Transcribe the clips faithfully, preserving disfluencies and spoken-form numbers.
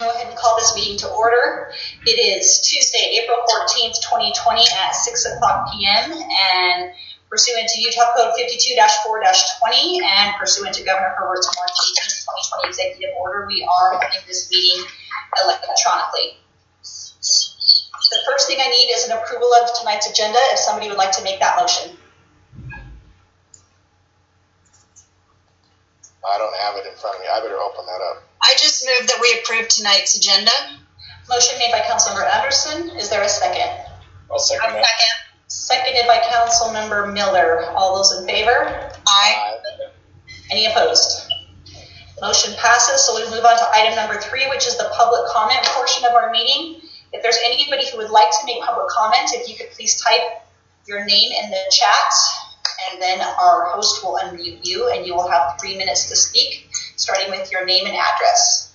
go ahead and call this meeting to order. It is Tuesday, April fourteenth, twenty twenty at six o'clock p m and pursuant to Utah Code fifty-two dash four dash twenty and pursuant to Governor Herbert's March eighteenth, twenty twenty executive order, we are holding this meeting electronically. The first thing I need is an approval of tonight's agenda. If somebody would like to make that motion. I don't have it in front of me. I better open that up. I just moved that we approve tonight's agenda. Motion made by Councilmember Anderson. Is there a second? I'll second I'll that. second. Seconded by Councilmember Miller. All those in favor? Aye. Any opposed? Motion passes. So we move on to item number three, which is the public comment portion of our meeting. If there's anybody who would like to make public comment, if you could please type your name in the chat, and then our host will unmute you, and you will have three minutes to speak, starting with your name and address.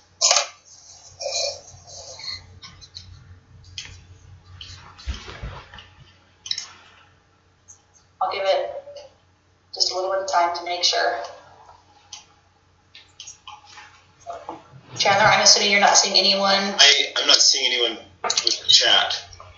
I'll give it just a little bit of time to make sure. Chandler, I'm assuming you're not seeing anyone. I, I'm not seeing anyone with the chat.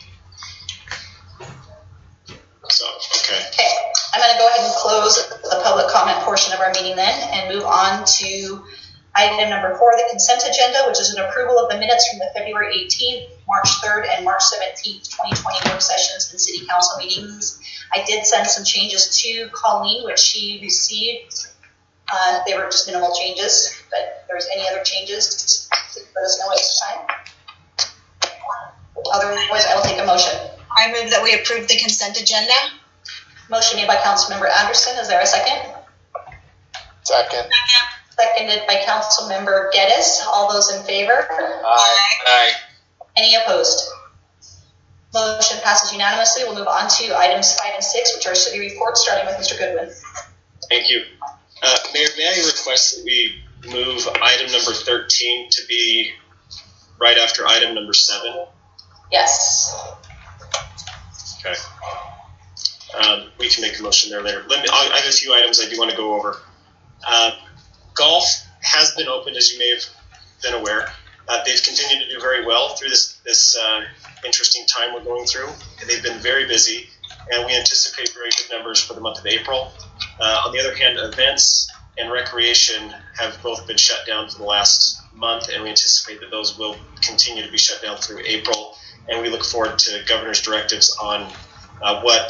So, okay. Okay, I'm going to go ahead and close the public comment portion of our meeting then and move on to item number four, the consent agenda, which is an approval of the minutes from the February eighteenth, March third, and March seventeenth, twenty twenty work sessions and city council meetings. I did send some changes to Colleen, which she received. Uh, they were just minimal changes, but if there's any other changes, let us know at this time. Otherwise, I will take a motion. I move that we approve the consent agenda. Motion made by Councilmember Anderson. Is there a second? Second. Seconded by Councilmember Geddes. All those in favor? Aye. Aye. Any opposed? Motion passes unanimously. We'll move on to items five and six, which are city reports, starting with Mister Goodwin. Thank you. Uh, Mayor, may I request that we move item number thirteen to be right after item number seven? Yes. Okay. Um, we can make a motion there later. Let me, I I have a few items I do want to go over. Uh, golf has been opened, as you may have been aware. Uh, they've continued to do very well through this, this uh, interesting time we're going through. They've been very busy, and we anticipate very good numbers for the month of April. Uh, on the other hand, events and recreation have both been shut down for the last month, and we anticipate that those will continue to be shut down through April. And we look forward to governor's directives on uh, what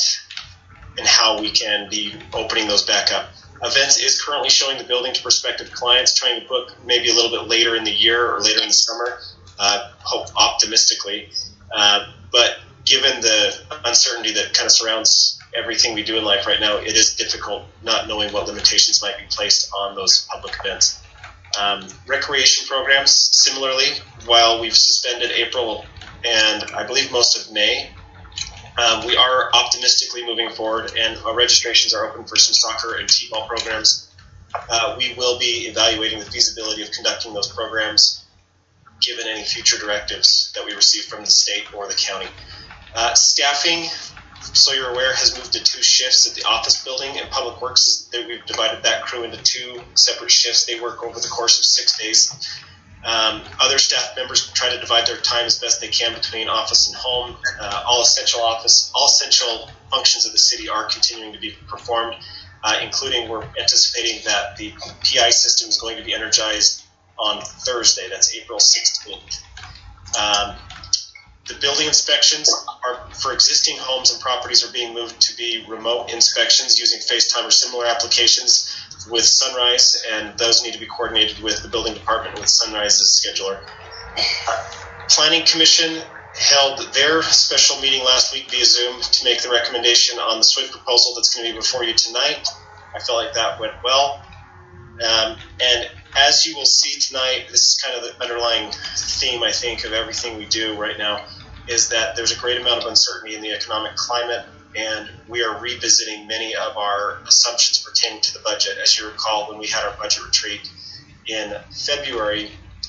and how we can be opening those back up. Events is currently showing the building to prospective clients, trying to book maybe a little bit later in the year or later in the summer, uh, hope optimistically. Uh, but given the uncertainty that kind of surrounds everything we do in life right now, it is difficult not knowing what limitations might be placed on those public events. Um, recreation programs, similarly, while we've suspended April and I believe most of May, um, we are optimistically moving forward, and our registrations are open for some soccer and t-ball programs. Uh, we will be evaluating the feasibility of conducting those programs given any future directives that we receive from the state or the county. Uh, staffing, so you're aware, has moved to two shifts at the office building, and Public Works, we've divided that crew into two separate shifts. They work over the course of six days. Um, other staff members try to divide their time as best they can between office and home. Uh, all essential office, all essential functions of the city are continuing to be performed, uh, including we're anticipating that the P I system is going to be energized on Thursday. That's April sixteenth. Um, The building inspections are for existing homes and properties are being moved to be remote inspections using FaceTime or similar applications with Sunrise, and those need to be coordinated with the building department with Sunrise's scheduler. Uh, Planning Commission held their special meeting last week via Zoom to make the recommendation on the SWIFT proposal that's going to be before you tonight. I feel like that went well. Um, and as you will see tonight, this is kind of the underlying theme, I think, of everything we do right now, is that there's a great amount of uncertainty in the economic climate, and we are revisiting many of our assumptions pertaining to the budget. As you recall, when we had our budget retreat in February,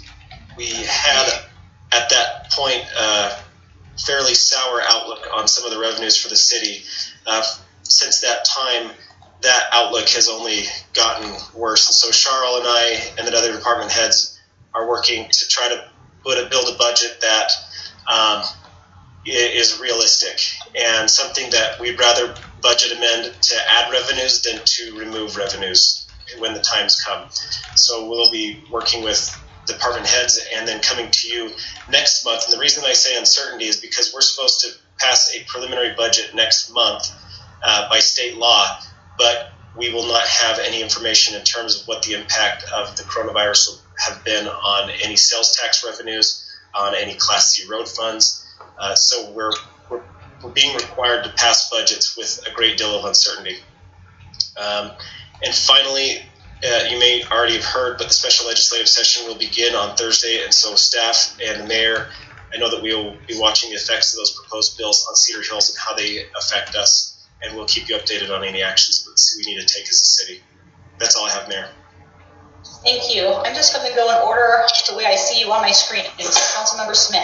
we had at that point a fairly sour outlook on some of the revenues for the city. Uh, since that time, that outlook has only gotten worse. And so Charles and I and the other department heads are working to try to put a, build a budget that um, is realistic and something that we'd rather budget amend to add revenues than to remove revenues when the times come. So we'll be working with department heads and then coming to you next month. And the reason I say uncertainty is because we're supposed to pass a preliminary budget next month uh, by state law, but we will not have any information in terms of what the impact of the coronavirus will have been on any sales tax revenues, on any Class C road funds. Uh, so we're, we're we're being required to pass budgets with a great deal of uncertainty. Um, and finally, uh, you may already have heard, but the special legislative session will begin on Thursday, and so staff and the mayor, I know that we will be watching the effects of those proposed bills on Cedar Hills and how they affect us, and we'll keep you updated on any actions that we need to take as a city. That's all I have, Mayor. Thank you. I'm just going to go in order the way I see you on my screen. So Councilmember Smith.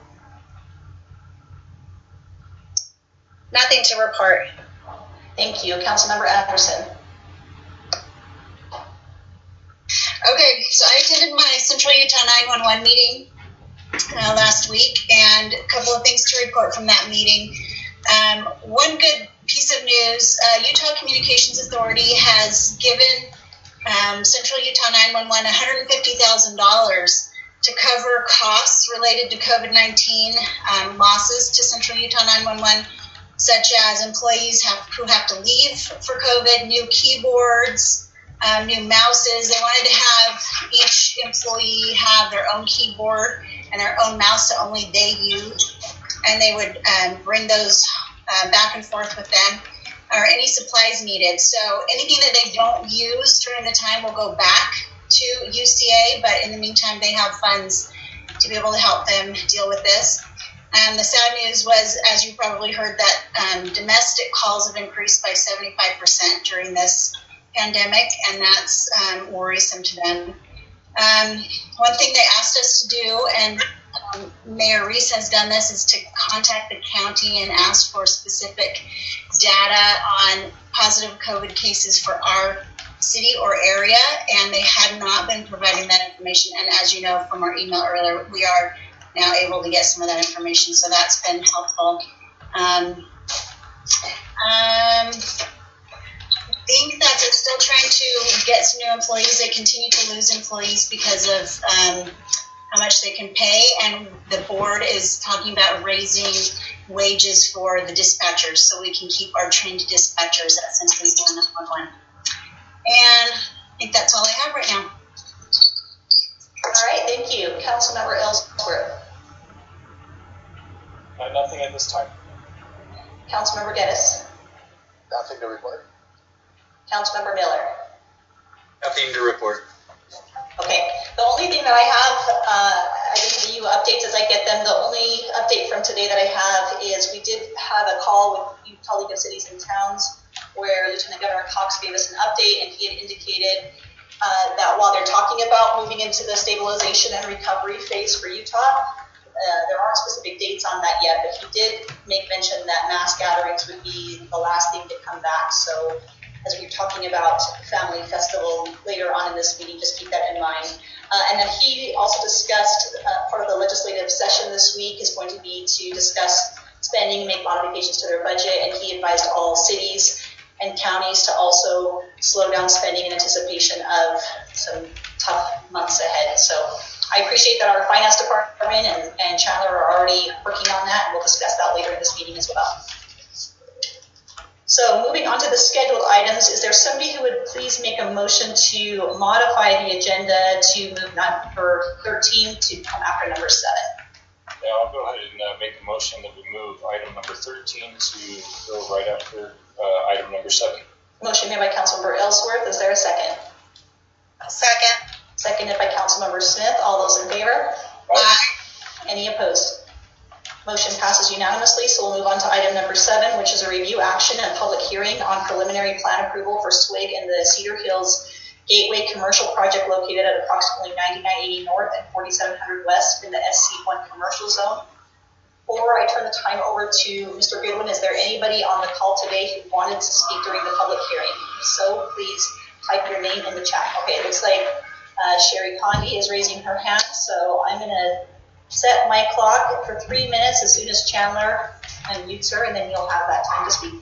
Nothing to report. Thank you. Councilmember Anderson. Okay, so I attended my Central Utah nine one one meeting uh, last week, and a couple of things to report from that meeting. Um, one good piece of news, uh, Utah Communications Authority has given um, Central Utah nine one one one hundred fifty thousand dollars to cover costs related to COVID nineteen um, losses to Central Utah nine one one, such as employees have, who have to leave for COVID, new keyboards, um, new mouses. They wanted to have each employee have their own keyboard and their own mouse that only they use, and they would um, bring those uh, back and forth with them, or any supplies needed. So anything that they don't use during the time will go back to U C A, but in the meantime, they have funds to be able to help them deal with this. And the sad news was, as you probably heard, that um, domestic calls have increased by seventy-five percent during this pandemic, and that's um, worrisome to them. Um, one thing they asked us to do, and um, Mayor Reese has done this, is to contact the county and ask for specific data on positive COVID cases for our city or area, and they had not been providing that information. And as you know from our email earlier, we are now able to get some of that information, so that's been helpful. Um, um, I think that they're still trying to get some new employees. They continue to lose employees because of um, how much they can pay, and the board is talking about raising wages for the dispatchers so we can keep our trained dispatchers at Central Utah nine one one. And I think that's all I have right now. All right, thank you. Councilmember Ellsworth. Uh, nothing at this time. Councilmember Geddes. Nothing to report. Councilmember Miller. Nothing to report. Okay. The only thing that I have, uh, I can give you updates as I get them. The only update from today that I have is we did have a call with Utah League of Cities and Towns where Lieutenant Governor Cox gave us an update, and he had indicated uh, that while they're talking about moving into the stabilization and recovery phase for Utah, uh, there aren't specific dates on that yet, but he did make mention that mass gatherings would be the last thing to come back. So as we're talking about Family Festival later on in this meeting, just keep that in mind. Uh, and then he also discussed uh, part of the legislative session this week is going to be to discuss spending, make modifications to their budget, and he advised all cities and counties to also slow down spending in anticipation of some tough months ahead. So I appreciate that our finance department and, and Chandler are already working on that, and we'll discuss that later in this meeting as well. So moving on to the scheduled items, is there somebody who would please make a motion to modify the agenda to move number thirteen to come after number seven? Yeah, I'll go ahead and uh, make a motion that we move item number thirteen to go right after uh, item number seven. Motion made by Councilmember Ellsworth. Is there a second? A second. Seconded by Councilmember Smith. All those in favor? Aye. Any opposed? Motion passes unanimously, so we'll move on to item number seven, which is a review action and public hearing on preliminary plan approval for SWIG in the Cedar Hills Gateway Commercial Project located at approximately ninety-nine eighty North and forty-seven hundred West in the S C one commercial zone. Before I turn the time over to Mister Goodwin, is there anybody on the call today who wanted to speak during the public hearing? If so, please type your name in the chat. Okay, it looks like uh, Sherry Condi is raising her hand, so I'm going to set my clock for three minutes as soon as Chandler unmutes her, and then you'll have that time to speak.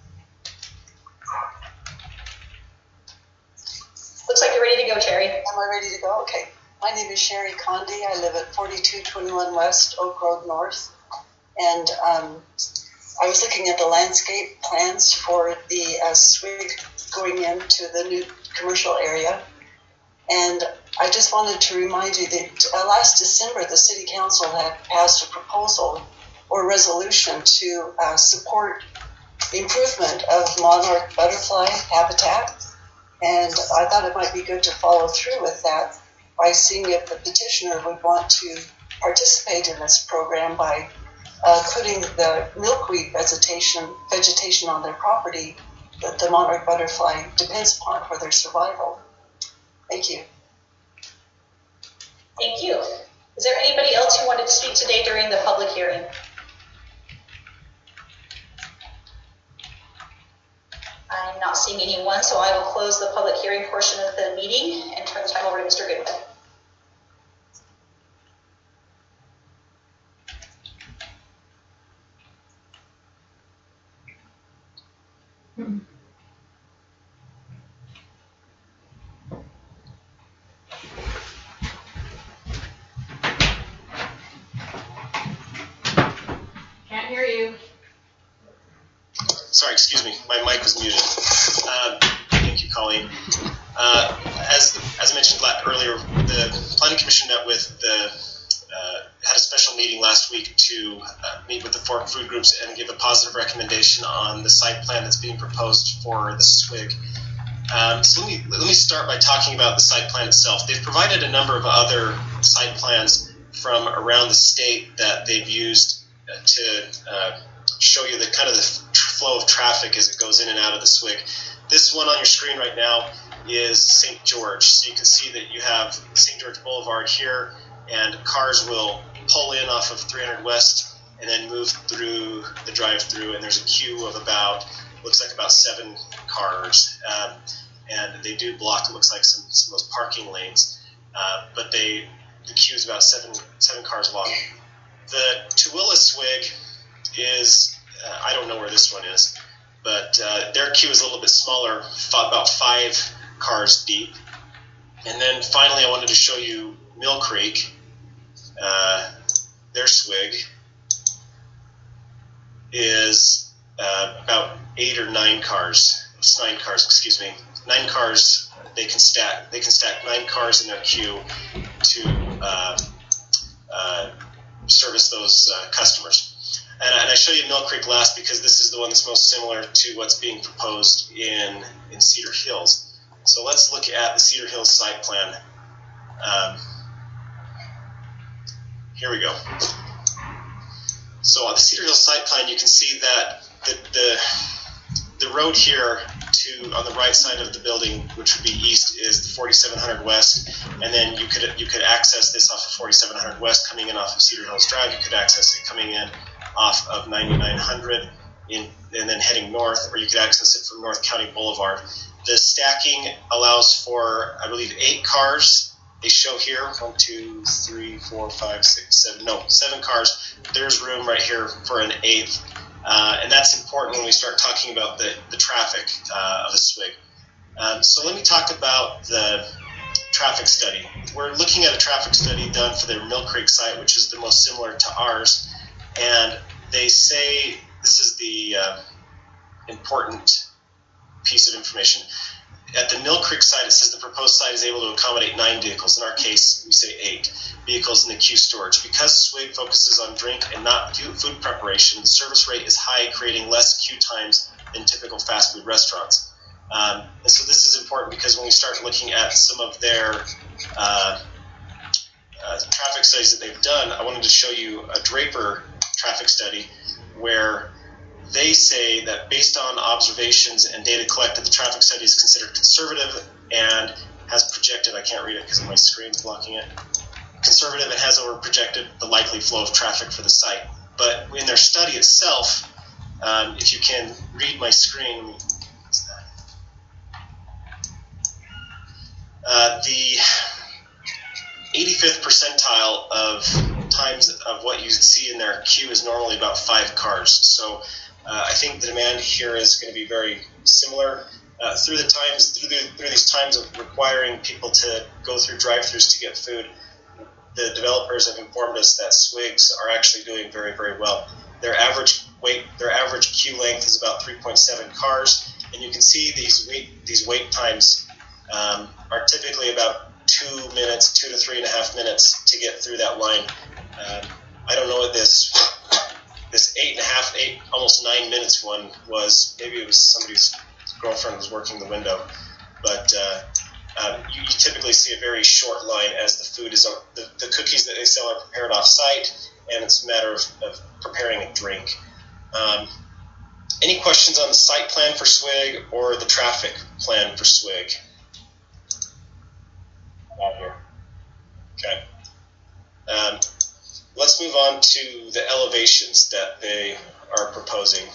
Looks like you're ready to go, Terry. Am I ready to go? Okay. My name is Sherry Condi. I live at forty-two twenty-one West Oak Road North. And um, I was looking at the landscape plans for the uh, swig going into the new commercial area. And I just wanted to remind you that uh, last December, the City Council had passed a proposal or resolution to uh, support the improvement of monarch butterfly habitat. And I thought it might be good to follow through with that by seeing if the petitioner would want to participate in this program by uh, putting the milkweed vegetation vegetation on their property that the monarch butterfly depends upon for their survival. Thank you. Thank you. Is there anybody else who wanted to speak today during the public hearing? I'm not seeing anyone, so I will close the public hearing portion of the meeting and turn the time over to Mister Goodwin. Hmm. Can't hear you. Sorry, excuse me. My mic was muted. Uh, thank you, Colleen. Uh, as as I mentioned earlier, the Planning Commission met with the uh, had a special meeting last week to uh, meet with the four food groups and give a positive recommendation on the site plan that's being proposed for the swig. Um, so let me let me start by talking about the site plan itself. They've provided a number of other site plans from around the state that they've used to uh, show you the kind of the flow of traffic as it goes in and out of the swig. This one on your screen right now is Saint George. So you can see that you have Saint George Boulevard here, and cars will pull in off of three hundred West and then move through the drive-through, and there's a queue of about, looks like about seven cars. Um, and they do block, it looks like, some, some of those parking lanes. Uh, but they the queue is about seven seven cars long. The Tooele swig is, uh, I don't know where this one is, but uh, their queue is a little bit smaller, about five cars deep. And then finally, I wanted to show you Mill Creek, uh, their swig is uh, about eight or nine cars. It's nine cars, excuse me. Nine cars. They can stack. They can stack nine cars in their queue to uh, uh, service those uh, customers. And, and I show you Mill Creek last because this is the one that's most similar to what's being proposed in in Cedar Hills. So let's look at the Cedar Hills site plan. Um, here we go. So on the Cedar Hills site plan, you can see that the the, the road here to on the right side of the building, which would be east, is the forty-seven hundred West, and then you could you could access this off of forty-seven hundred West coming in off of Cedar Hills Drive. You could access it coming in off of ninety-nine hundred in, and then heading north, or you could access it from North County Boulevard. The stacking allows for, I believe, eight cars. They show here one, two, three, four, five, six, seven. No, seven cars. There's room right here for an eighth. Uh, and that's important when we start talking about the, the traffic uh, of the swig. Um, so let me talk about the traffic study. We're looking at a traffic study done for the Mill Creek site, which is the most similar to ours. And they say, this is the uh, important piece of information. At the Mill Creek site, it says the proposed site is able to accommodate nine vehicles. In our case, we say eight vehicles in the queue storage. Because Swig focuses on drink and not food preparation, the service rate is high, creating less queue times than typical fast food restaurants. Um, and so this is important because when we start looking at some of their uh, uh, traffic studies that they've done, I wanted to show you a Draper traffic study where they say that based on observations and data collected, the traffic study is considered conservative and has projected, I can't read it because my screen's blocking it, conservative and has over projected the likely flow of traffic for the site. But in their study itself, um, if you can read my screen, what's that? Uh, the eighty-fifth percentile of times of what you see in their queue is normally about five cars. So uh, I think the demand here is going to be very similar. Uh, through the times, through, the, through these times of requiring people to go through drive-thrus to get food, the developers have informed us that Swigs are actually doing very, very well. Their average wait, their average queue length is about three point seven cars, and you can see these wait, these wait times um, are typically about two minutes, two to three and a half minutes to get through that line. Um, I don't know what this this eight and a half, eight almost nine minutes one was. Maybe it was somebody's girlfriend was working the window, but uh, um, you, you typically see a very short line as the food is the, the cookies that they sell are prepared off site, and it's a matter of, of preparing a drink. Um, any questions on the site plan for Swig or the traffic plan for Swig? Not here. Okay. Um, let's move on to the elevations that they are proposing.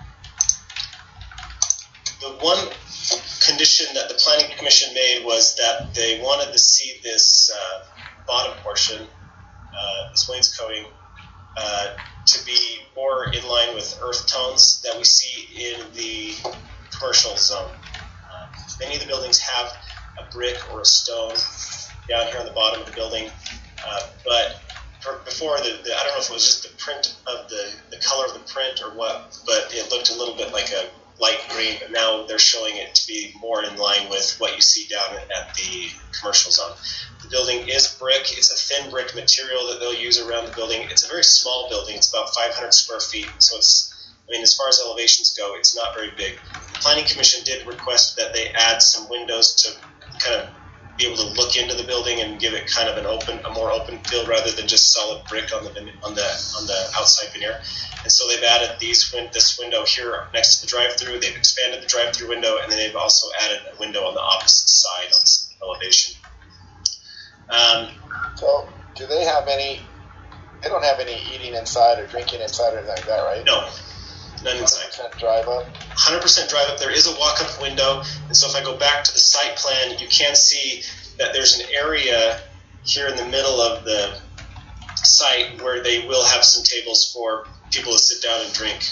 The one condition that the Planning Commission made was that they wanted to see this uh, bottom portion, uh, this wainscoting, uh, to be more in line with earth tones that we see in the commercial zone. Uh, many of the buildings have a brick or a stone down here on the bottom of the building, uh, but for, before the, the, I don't know if it was just the print of the, the color of the print or what, but it looked a little bit like a light green, but now they're showing it to be more in line with what you see down at the commercial zone. The building is brick. It's a thin brick material that they'll use around the building. It's a very small building. It's about five hundred square feet, so it's, I mean, as far as elevations go, it's not very big. The Planning Commission did request that they add some windows to kind of be able to look into the building and give it kind of an open, a more open feel rather than just solid brick on the on the on the outside veneer. And so they've added these this window here next to the drive-through. They've expanded the drive-through window, and then they've also added a window on the opposite side on this elevation. Um, So, do they have any? They don't have any eating inside or drinking inside or anything like that, right? no, none inside. one hundred percent drive up. one hundred percent drive up. There is a walk-up window, and so if I go back to the site plan, you can see that there's an area here in the middle of the site where they will have some tables for people to sit down and drink.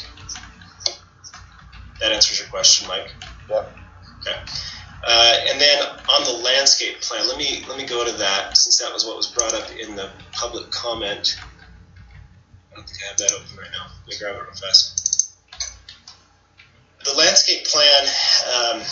That answers your question, Mike. Yep. Okay. Uh, and then on the landscape plan, let me let me go to that since that was what was brought up in the public comment. I don't think I have that open right now. Let me grab it real fast. The landscape plan, um,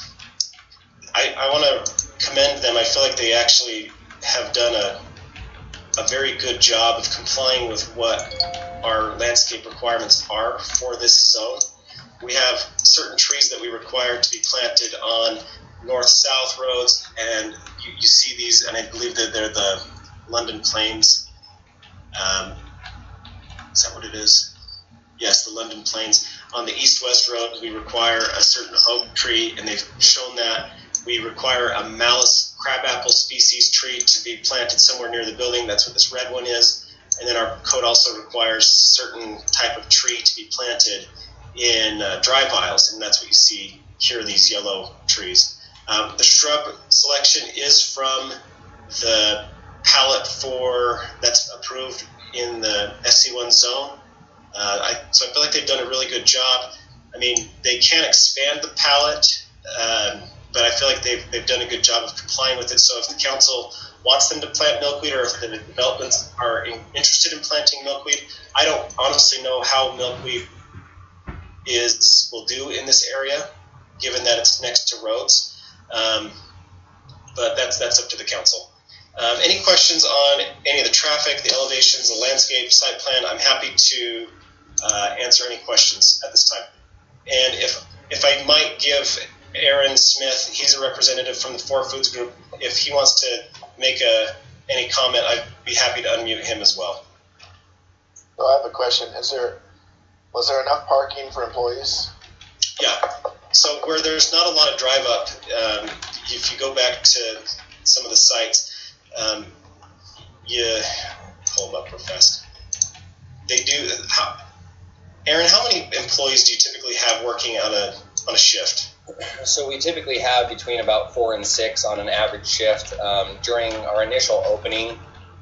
I, I want to commend them. I feel like they actually have done a a very good job of complying with what our landscape requirements are for this zone. We have certain trees that we require to be planted on north-south roads, and you, you see these, and I believe that they're the London Plains. Um, is that what it is? Yes, the London Plains. On the east-west road, we require a certain oak tree, and they've shown that. We require a Malus crabapple species tree to be planted somewhere near the building. That's what this red one is. And then our code also requires certain type of tree to be planted in uh, drive aisles, and that's what you see here, these yellow trees. Um, the shrub selection is from the palette for that's approved in the S C one zone. Uh, I, so I feel like they've done a really good job. I mean, they can expand the palette, um, but I feel like they've they've done a good job of complying with it. So if the council wants them to plant milkweed, or if the developments are in, interested in planting milkweed, I don't honestly know how milkweed is will do in this area, given that it's next to roads. Um, but that's that's up to the council. Um, any questions on any of the traffic, the elevations, the landscape, site plan? I'm happy to uh, answer any questions at this time. And if if I might give Aaron Smith, he's a representative from the Four Foods Group. If he wants to make a any comment, I'd be happy to unmute him as well. So I have a question. Is there was there enough parking for employees? Yeah. So where there's not a lot of drive up, um, if you go back to some of the sites, um, you pull them up real fast. They do. How, Aaron, how many employees do you typically have working on a on a shift? So we typically have between about four and six on an average shift. Um, during our initial opening,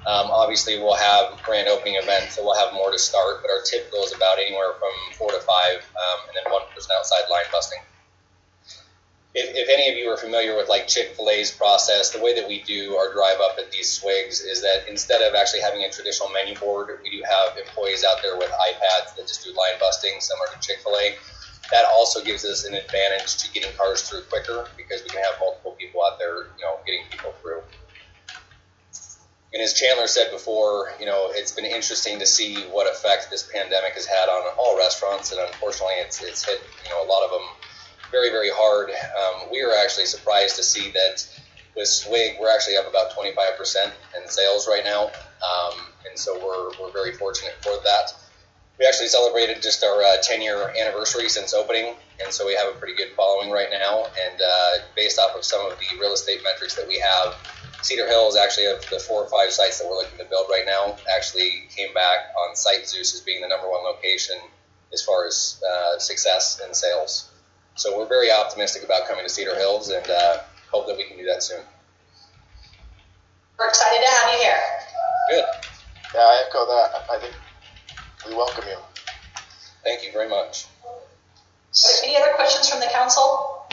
Um, obviously, we'll have grand opening events, so we'll have more to start, but our typical is about anywhere from four to five, um, and then one person outside line busting. If, if any of you are familiar with like Chick-fil-A's process, the way that we do our drive up at these swigs is that instead of actually having a traditional menu board, we do have employees out there with iPads that just do line busting, similar to Chick-fil-A. That also gives us an advantage to getting cars through quicker because we can have multiple people out there, you know, getting people through. And as Chandler said before, you know, it's been interesting to see what effect this pandemic has had on all restaurants, and unfortunately, it's it's hit, you know, a lot of them very, very hard. Um, we were actually surprised to see that with Swig, we're actually up about twenty-five percent in sales right now, um, and so we're we're very fortunate for that. We actually celebrated just our uh, ten-year anniversary since opening, and so we have a pretty good following right now. And uh, based off of some of the real estate metrics that we have, Cedar Hills, actually of the four or five sites that we're looking to build right now, actually came back on Site Zeus as being the number one location as far as uh, success in sales. So we're very optimistic about coming to Cedar Hills, and uh, hope that we can do that soon. We're excited to have you here. Good. Yeah, I echo that. I think we welcome you. Thank you very much. Any other questions from the council?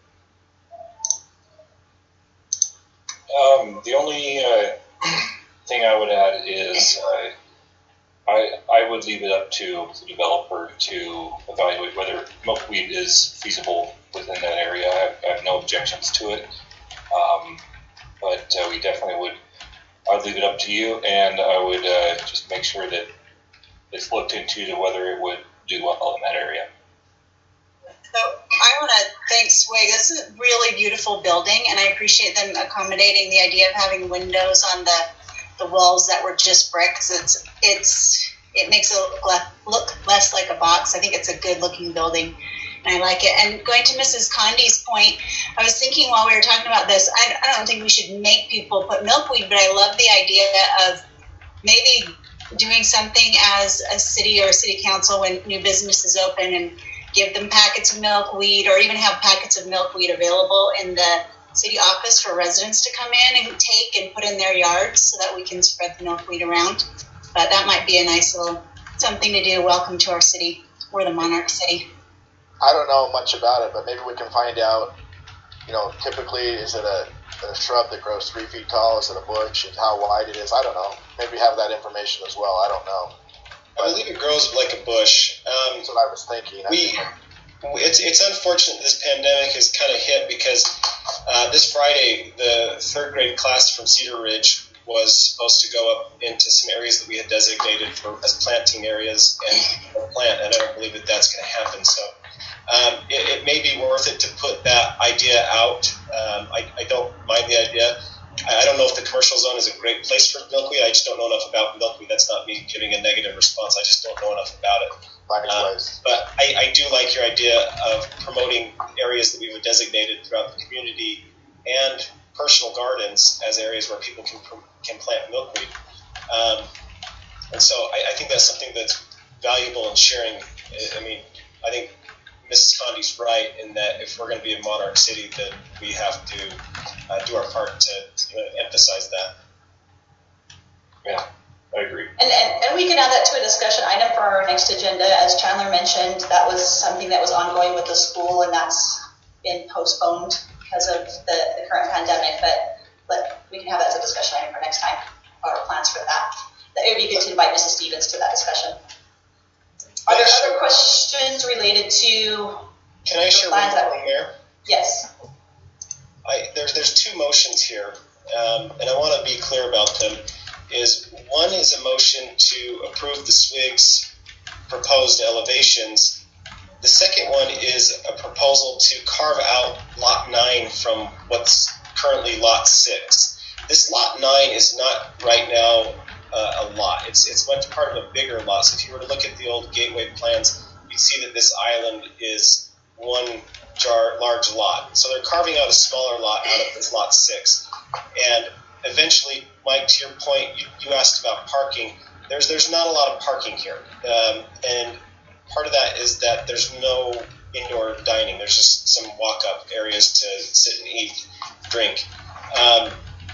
Um, the only uh, thing I would add is uh, I I would leave it up to the developer to evaluate whether milkweed is feasible within that area. I have, I have no objections to it, um, but uh, we definitely would. I'd leave it up to you, and I would uh, just make sure that it's looked into to whether it would do well in that area. So I want to thank Swig. This is a really beautiful building, and I appreciate them accommodating the idea of having windows on the, the walls that were just bricks. It's it's it makes it look, le- look less like a box. I think it's a good looking building, and I like it. And going to Missus Condi's point, I was thinking while we were talking about this, I, I don't think we should make people put milkweed, but I love the idea of maybe doing something as a city or a city council when new businesses open and give them packets of milkweed, or even have packets of milkweed available in the city office for residents to come in and take and put in their yards so that we can spread the milkweed around. But that might be a nice little something to do. Welcome to our city. We're the Monarch City. I don't know much about it, but maybe we can find out, you know, typically is it a, a shrub that grows three feet tall? Is it a bush? And how wide it is? I don't know. Maybe have that information as well. I don't know. I believe it grows like a bush. Um, That's what I was thinking. we, it's it's unfortunate this pandemic has kind of hit because uh, this Friday the third grade class from Cedar Ridge was supposed to go up into some areas that we had designated for as planting areas and plant, and I don't believe that that's going to happen. So um, it, it may be worth it to put that idea out. Um, I, I don't mind the idea. I don't know if the commercial zone is a great place for milkweed. I just don't know enough about milkweed. That's not me giving a negative response. I just don't know enough about it. Uh, but I, I do like your idea of promoting areas that we've designated throughout the community and personal gardens as areas where people can can plant milkweed. Um, and so I, I think that's something that's valuable in sharing. I mean, I think Missus Condi's right in that if we're going to be a Monarch City, then we have to uh, do our part to, to emphasize that. Yeah, I agree. And, and and we can add that to a discussion item for our next agenda. As Chandler mentioned, that was something that was ongoing with the school, and that's been postponed because of the, the current pandemic. But but we can have that as a discussion item for next time. Our plans for that. It would be good to invite Missus Stevens to that discussion. Are there other questions related to? Can I share one thing there? Yes. I, there's there's two motions here, um, and I want to be clear about them. Is one is a motion to approve the S W I G's proposed elevations. The second one is a proposal to carve out Lot nine from what's currently Lot six. This Lot nine is not right now uh, a lot. It's it's much part of a bigger lot. So if you were to look at the old Gateway plans, you'd see that this island is one jar, large lot. So they're carving out a smaller lot out of this Lot six. And eventually, Mike, to your point, you, you asked about parking. There's there's not a lot of parking here. Um, and part of that is that there's no indoor dining. There's just some walk-up areas to sit and eat, drink. Um,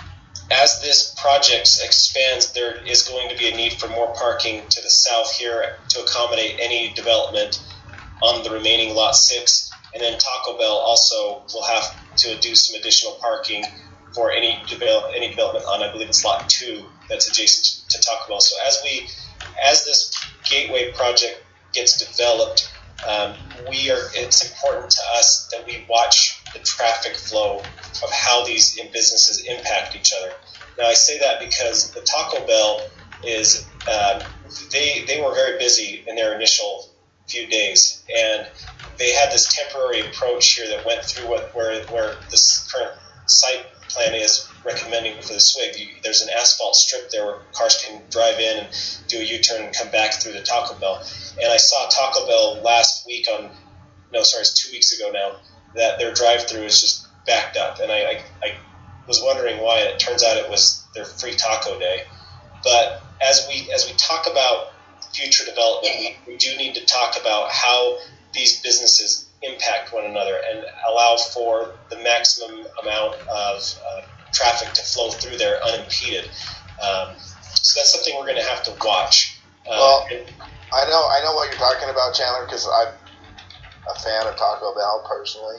as this project expands, there is going to be a need for more parking to the south here to accommodate any development on the remaining lot six. And then Taco Bell also will have to do some additional parking for any develop, any development on, I believe it's lot two that's adjacent to Taco Bell. So as we, as this gateway project gets developed, um, we are. It's important to us that we watch the traffic flow of how these businesses impact each other. Now I say that because the Taco Bell is uh, they they were very busy in their initial few days, and they had this temporary approach here that went through what where where this current site plan is recommending for the SWIG. You, there's an asphalt strip there where cars can drive in and do a U-turn and come back through the Taco Bell. And I saw Taco Bell last week on, no, sorry, it's two weeks ago now, that their drive-through is just backed up. And I, I, I was wondering why, and it turns out it was their free taco day. But as we as we talk about future development, we, we do need to talk about how these businesses impact one another and allow for the maximum amount of uh, traffic to flow through there unimpeded. Um, so that's something we're going to have to watch. Uh, well, and, I know I know what you're talking about, Chandler, because I'm a fan of Taco Bell personally.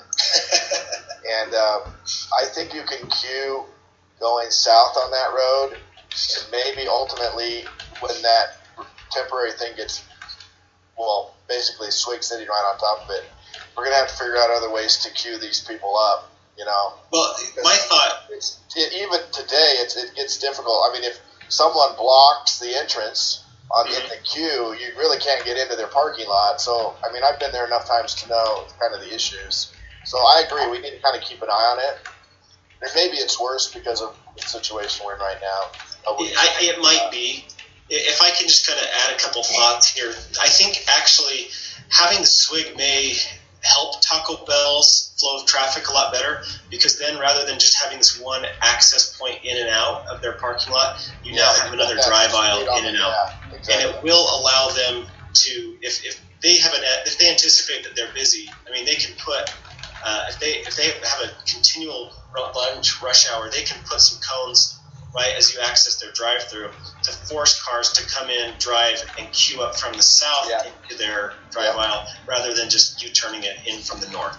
And um, I think you can queue going south on that road, and maybe ultimately when that temporary thing gets, well, basically SWIG sitting right on top of it, we're going to have to figure out other ways to queue these people up, you know. Well, my thought... It's, it, even today, it's, it gets difficult. I mean, if someone blocks the entrance on mm-hmm. in the queue, you really can't get into their parking lot. So, I mean, I've been there enough times to know kind of the issues. So I agree, we need to kind of keep an eye on it. And maybe it's worse because of the situation we're in right now. I, I, it might be. If I can just kind of add a couple thoughts here, I think actually having the SWIG may help Taco Bell's flow of traffic a lot better, because then rather than just having this one access point in and out of their parking lot, you now Yeah, have another that's drive aisle straight on in and the- out. yeah, exactly. And it will allow them to, if, if they have an, if they anticipate that they're busy, I mean, they can put, uh, if they if they have a continual lunch rush hour, they can put some cones right as you access their drive-through to force cars to come in, drive, and queue up from the south Yeah. into their drive Yeah. aisle, rather than just U-turning it in from the north.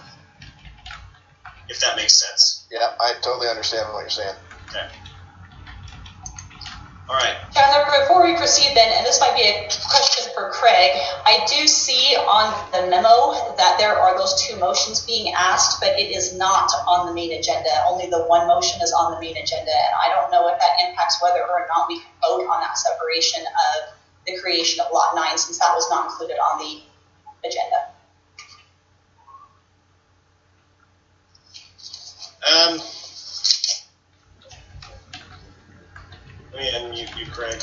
If that makes sense. Yeah, I totally understand what you're saying. Okay. All right. Chandler, before we proceed then, and this might be a question for Craig, I do see on the memo that there are those two motions being asked, but it is not on the main agenda. Only the one motion is on the main agenda, and I don't know if that impacts whether or not we can vote on that separation of the creation of Lot nine, since that was not included on the agenda. Um, let me unmute you, Craig.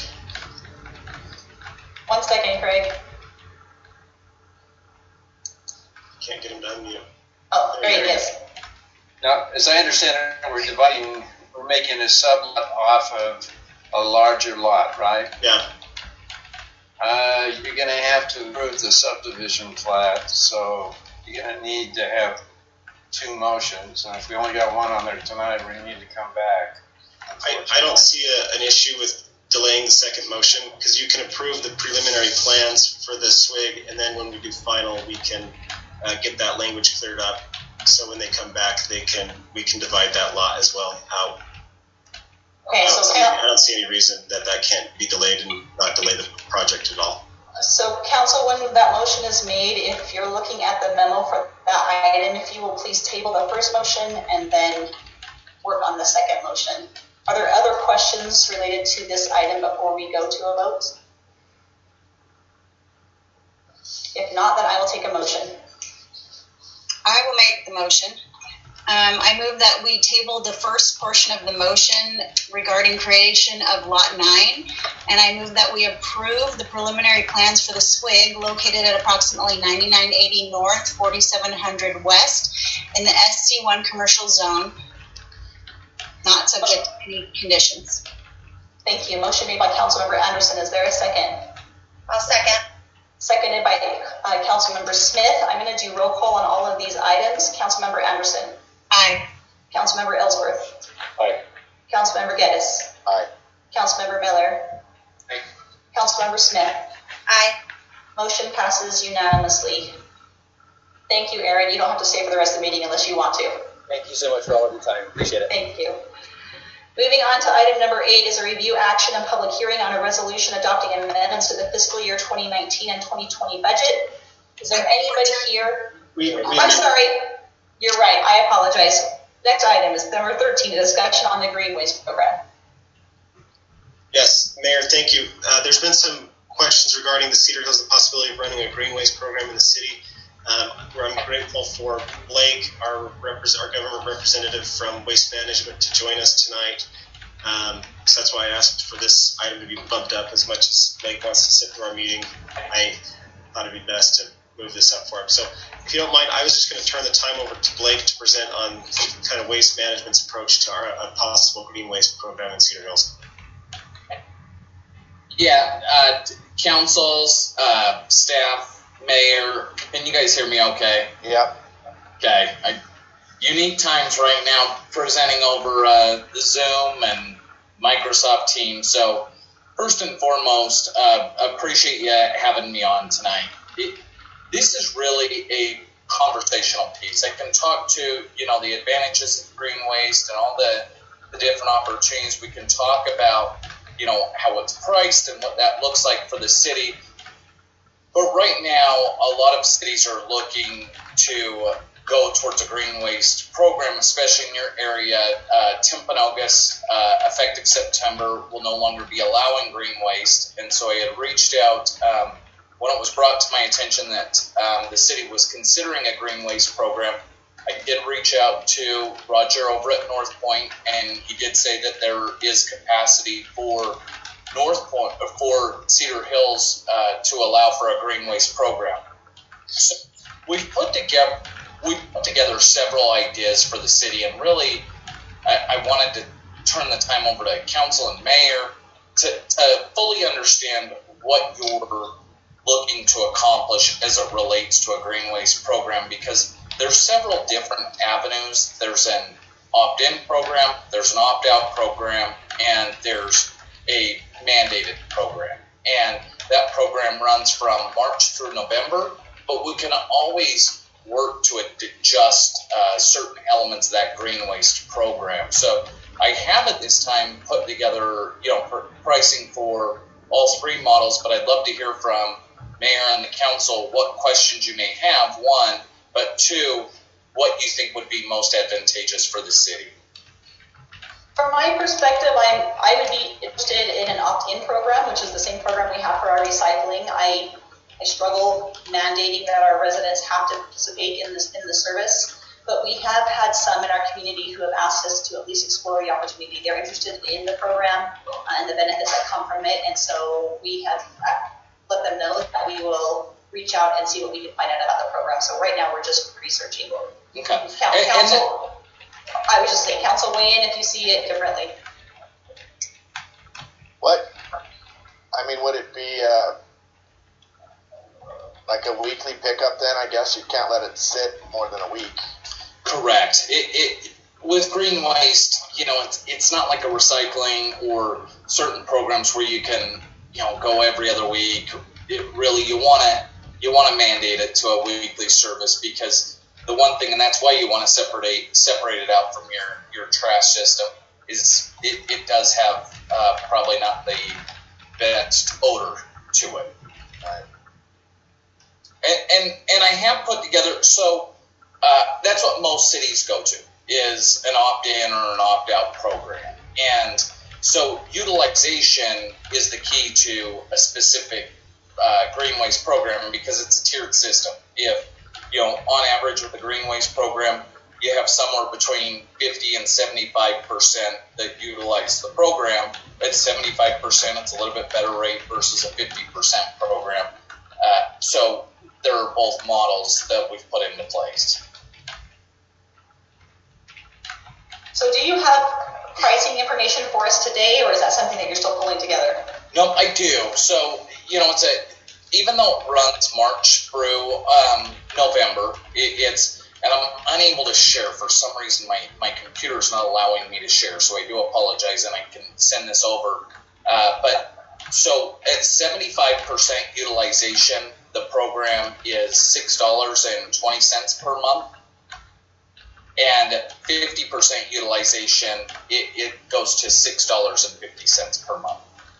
One second, Craig. Can't get him to unmute. Oh, there he is. Now, as I understand it, we're dividing, we're making a sublot off of a larger lot, right? Yeah. Uh, you're going to have to approve the subdivision plat, so you're going to need to have two motions. And if we only got one on there tonight, we need to come back. I, I don't see a, an issue with delaying the second motion, because you can approve the preliminary plans for the SWIG, and then when we do final, we can uh, get that language cleared up. So when they come back, they can we can divide that lot as well out. Okay, I don't, so see, Cal- I don't see any reason that that can't be delayed and not delay the project at all. So, council, when that motion is made, if you're looking at the memo for that item, if you will please table the first motion and then work on the second motion. Are there other questions related to this item before we go to a vote? If not, then I will take a motion. I will make the motion. Um, I move that we table the first portion of the motion regarding creation of Lot nine, and I move that we approve the preliminary plans for the SWIG located at approximately ninety-nine eighty North, forty-seven hundred West in the S C one commercial zone, not subject to any conditions. Thank you. Motion made by Councilmember Anderson. Is there a second? I'll second. Seconded by uh, Councilmember Smith. I'm going to do roll call on all of these items. Councilmember Anderson. Aye. Councilmember Ellsworth. Aye. Councilmember Geddes. Aye. Councilmember Miller. Aye. Councilmember Smith. Aye. Motion passes unanimously. Thank you, Aaron. You don't have to stay for the rest of the meeting unless you want to. Thank you so much for all of your time. Appreciate it. Thank you. Moving on to item number eight is a review, action, and public hearing on a resolution adopting amendments to the fiscal year twenty nineteen and twenty twenty budget. Is there anybody here? We, we, I'm sorry. You're right. I apologize. Next item is number thirteen, a discussion on the green waste program. Yes, Mayor, thank you. Uh, there's been some questions regarding the Cedar Hills, the possibility of running a green waste program in the city. Um, where I'm grateful for Blake, our, repre- our government representative from Waste Management, to join us tonight. Um, so that's why I asked for this item to be bumped up. As much as Blake wants to sit through our meeting, I thought it'd be best to move this up for him. So if you don't mind, I was just going to turn the time over to Blake to present on kind of Waste Management's approach to our a possible green waste program in Cedar Hills. Yeah, uh, councils, uh, staff, mayor, can you guys hear me okay? Yep. Okay. I, unique times right now presenting over uh, the Zoom and Microsoft Teams. So first and foremost, uh, appreciate you having me on tonight. It, this is really a conversational piece. I can talk to, you know, the advantages of green waste and all the, the different opportunities. We can talk about, you know, how it's priced and what that looks like for the city. But right now, a lot of cities are looking to go towards a green waste program, especially in your area. Uh, Timpanogos, uh, effective September, will no longer be allowing green waste. And so I had reached out um, when it was brought to my attention that um, the city was considering a green waste program. I did reach out to Roger over at North Point, and he did say that there is capacity for North Point, for Cedar Hills, uh, to allow for a green waste program. So we've put together we put together several ideas for the city, and really, I, I wanted to turn the time over to council and mayor to, to fully understand what you're looking to accomplish as it relates to a green waste program, because there's several different avenues. There's an opt-in program, there's an opt-out program, and there's a mandated program. And that program runs from March through November, but we can always work to adjust uh, certain elements of that green waste program. So I have at this time put together, you know, pr- pricing for all three models, but I'd love to hear from Mayor and the council what questions you may have, one, but two, what you think would be most advantageous for the city. From my perspective, I'm, I would be interested in an opt-in program, which is the same program we have for our recycling. I I struggle mandating that our residents have to participate in this in the service, but we have had some in our community who have asked us to at least explore the opportunity. They're interested in the program uh, and the benefits that come from it, and so we have let them know that we will reach out and see what we can find out about the program. So right now we're just researching. Okay. Council, And, council I was just saying, council weigh in if you see it differently. What? I mean, would it be uh, like a weekly pickup then? I guess you can't let it sit more than a week. Correct. It, it with green waste, you know, it's it's not like a recycling or certain programs where you can, you know, go every other week. It really, you want to you want to mandate it to a weekly service, because the one thing, and that's why you want to separate separate it out from your, your trash system, is it, it does have uh, probably not the best odor to it. Right. And, and and I have put together, so uh, that's what most cities go to, is an opt-in or an opt-out program. And so utilization is the key to a specific uh, green waste program, because it's a tiered system. If, you know, on average with the green waste program, you have somewhere between fifty and seventy-five percent that utilize the program. At seventy-five percent, it's a little bit better rate versus a fifty percent program. Uh, so there are both models that we've put into place. So do you have pricing information for us today, or is that something that you're still pulling together? No, I do. So, you know, it's a, even though it runs March through um, November, it, it's and I'm unable to share. For some reason, my, my computer is not allowing me to share, so I do apologize, and I can send this over. Uh, but so at seventy-five percent utilization, the program is six dollars and twenty cents per month. And at fifty percent utilization, it, it goes to six dollars and fifty cents per month.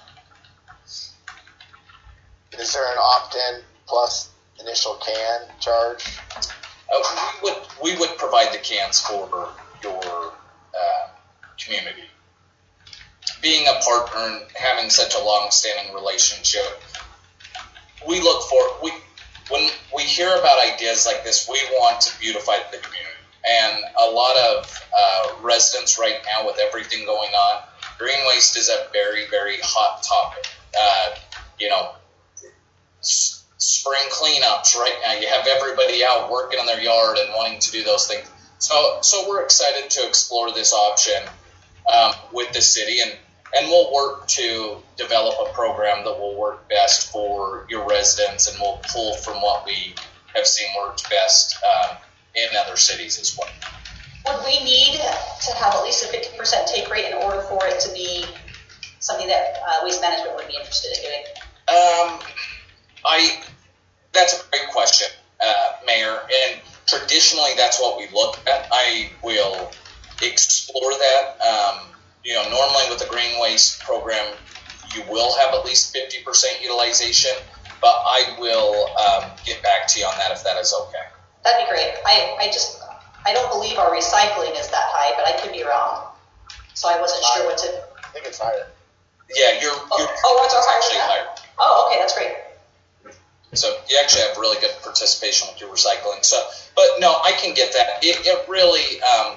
Is there an opt-in plus initial can charge? Uh, we would we would provide the cans for your uh, community. Being a partner and having such a long-standing relationship, we look for we when we hear about ideas like this, we want to beautify the community. And a lot of uh, residents right now, with everything going on, green waste is a very, very hot topic. Uh, you know, s- spring cleanups right now, you have everybody out working in their yard and wanting to do those things. So, so we're excited to explore this option um, with the city, and, and we'll work to develop a program that will work best for your residents, and we'll pull from what we have seen worked best um, in other cities as well. Would we need to have at least a fifty percent take rate in order for it to be something that uh, Waste Management would be interested in doing? Um, I that's a great question, uh, Mayor. And traditionally, that's what we look at. I will explore that. Um, you know, normally with the green waste program, you will have at least fifty percent utilization, but I will um, get back to you on that if that is okay. That'd be great. I, I just, I don't believe our recycling is that high, but I could be wrong. So I wasn't sure what to. I think it's higher. Yeah, you're. Oh, you're oh what's our actually higher? higher. Oh, okay, that's great. So you actually have really good participation with your recycling. So, but no, I can get that. It, it really, um,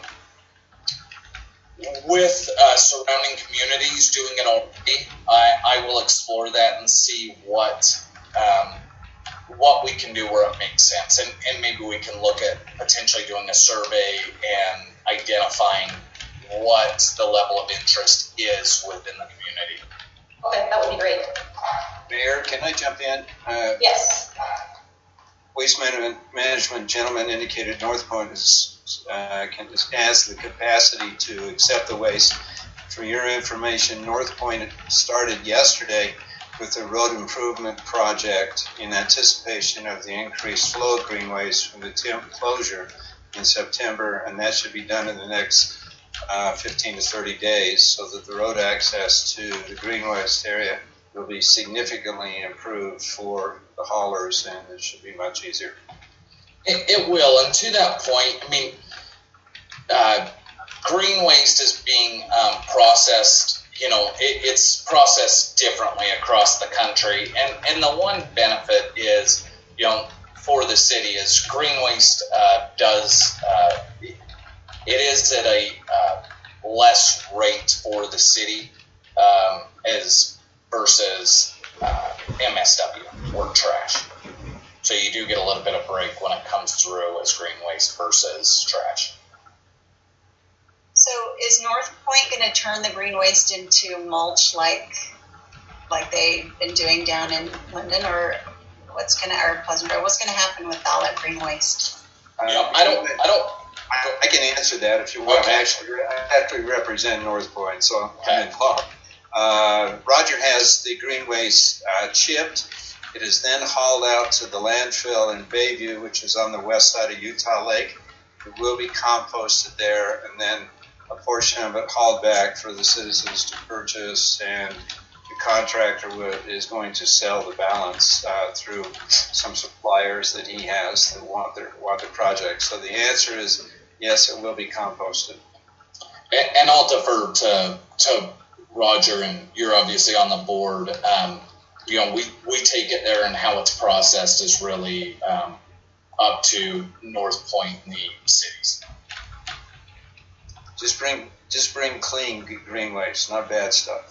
with uh, surrounding communities doing it already, I, I will explore that and see what. Um, what we can do where it makes sense, and, and maybe we can look at potentially doing a survey and identifying what the level of interest is within the community. Okay, that would be great. Mayor, can I jump in? Uh, Yes. Waste Management, management gentleman indicated North Point is, uh, can, has the capacity to accept the waste. For your information, North Point started yesterday with a road improvement project in anticipation of the increased flow of green waste from the Tim closure in September, and that should be done in the next uh, fifteen to thirty days, so that the road access to the green waste area will be significantly improved for the haulers, and it should be much easier. It, it will, and to that point, I mean, uh, green waste is being um, processed. You know, it, it's processed differently across the country. And, and the one benefit is, you know, for the city is green waste uh, does, uh, it is at a uh, less rate for the city um, as versus uh, M S W or trash. So you do get a little bit of break when it comes through as green waste versus trash. So is North Point going to turn the green waste into mulch like like they've been doing down in London, or what's going to, or Pleasantville, what's going to happen with all that green waste? Uh, Yeah, I don't, I don't, I, I can answer that if you want. Okay. I actually, I actually represent North Point, so I'm involved. Uh, Roger has the green waste uh, chipped. It is then hauled out to the landfill in Bayview, which is on the west side of Utah Lake. It will be composted there, and then a portion of it hauled back for the citizens to purchase, and the contractor will, is going to sell the balance uh, through some suppliers that he has that want their want the project. So the answer is yes, it will be composted. and, and I'll defer to to Roger, and you're obviously on the board. Um, you know, we, we take it there, and how it's processed is really um, up to North Point and the cities. Just bring just bring clean green waste, not bad stuff.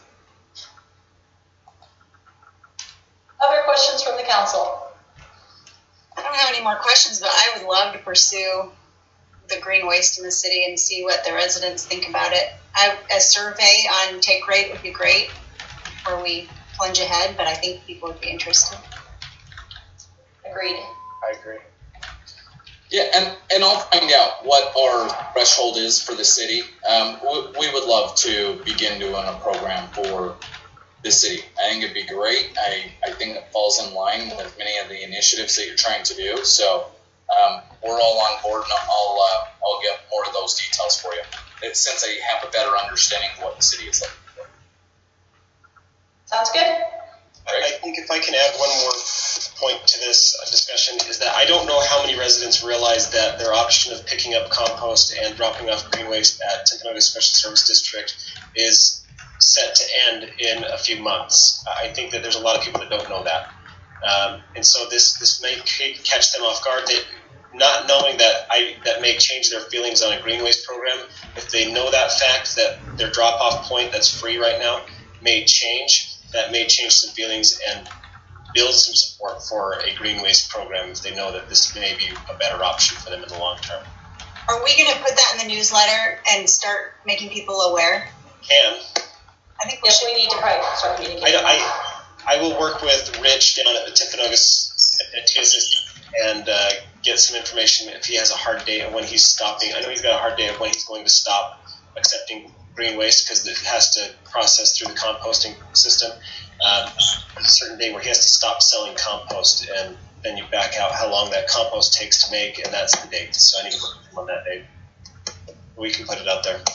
Other questions from the council? I don't have any more questions, but I would love to pursue the green waste in the city and see what the residents think about it. I, a survey on take rate would be great before we plunge ahead, but I think people would be interested. Agreed. I agree. Yeah, and, and I'll find out what our threshold is for the city. Um, we, we would love to begin doing a program for the city. I think it'd be great. I, I think it falls in line with many of the initiatives that you're trying to do. So um, we're all on board, and I'll uh, I'll get more of those details for you. It's since I have a better understanding of what the city is looking for. Sounds good. I think if I can add one more point to this discussion is that I don't know how many residents realize that their option of picking up compost and dropping off green waste at Timpanogos Special Service District is set to end in a few months. I think that there's a lot of people that don't know that. Um, and so this, this may catch them off guard. They, not knowing that I that may change their feelings on a green waste program. If they know that fact, that their drop-off point that's free right now may change, that may change some feelings and build some support for a green waste program if they know that this may be a better option for them in the long term. Are we going to put that in the newsletter and start making people aware? Can. I think we Yes, should. we need to probably start communicating. I, I, I will work with Rich down at the Timpanogos at T S S and uh, get some information if he has a hard day of when he's stopping. I know he's got a hard day of when he's going to stop accepting green waste because it has to process through the composting system. Um, there's a certain day where he has to stop selling compost, and then you back out how long that compost takes to make, and that's the date. So I need to work with him on that date. We can put it out there.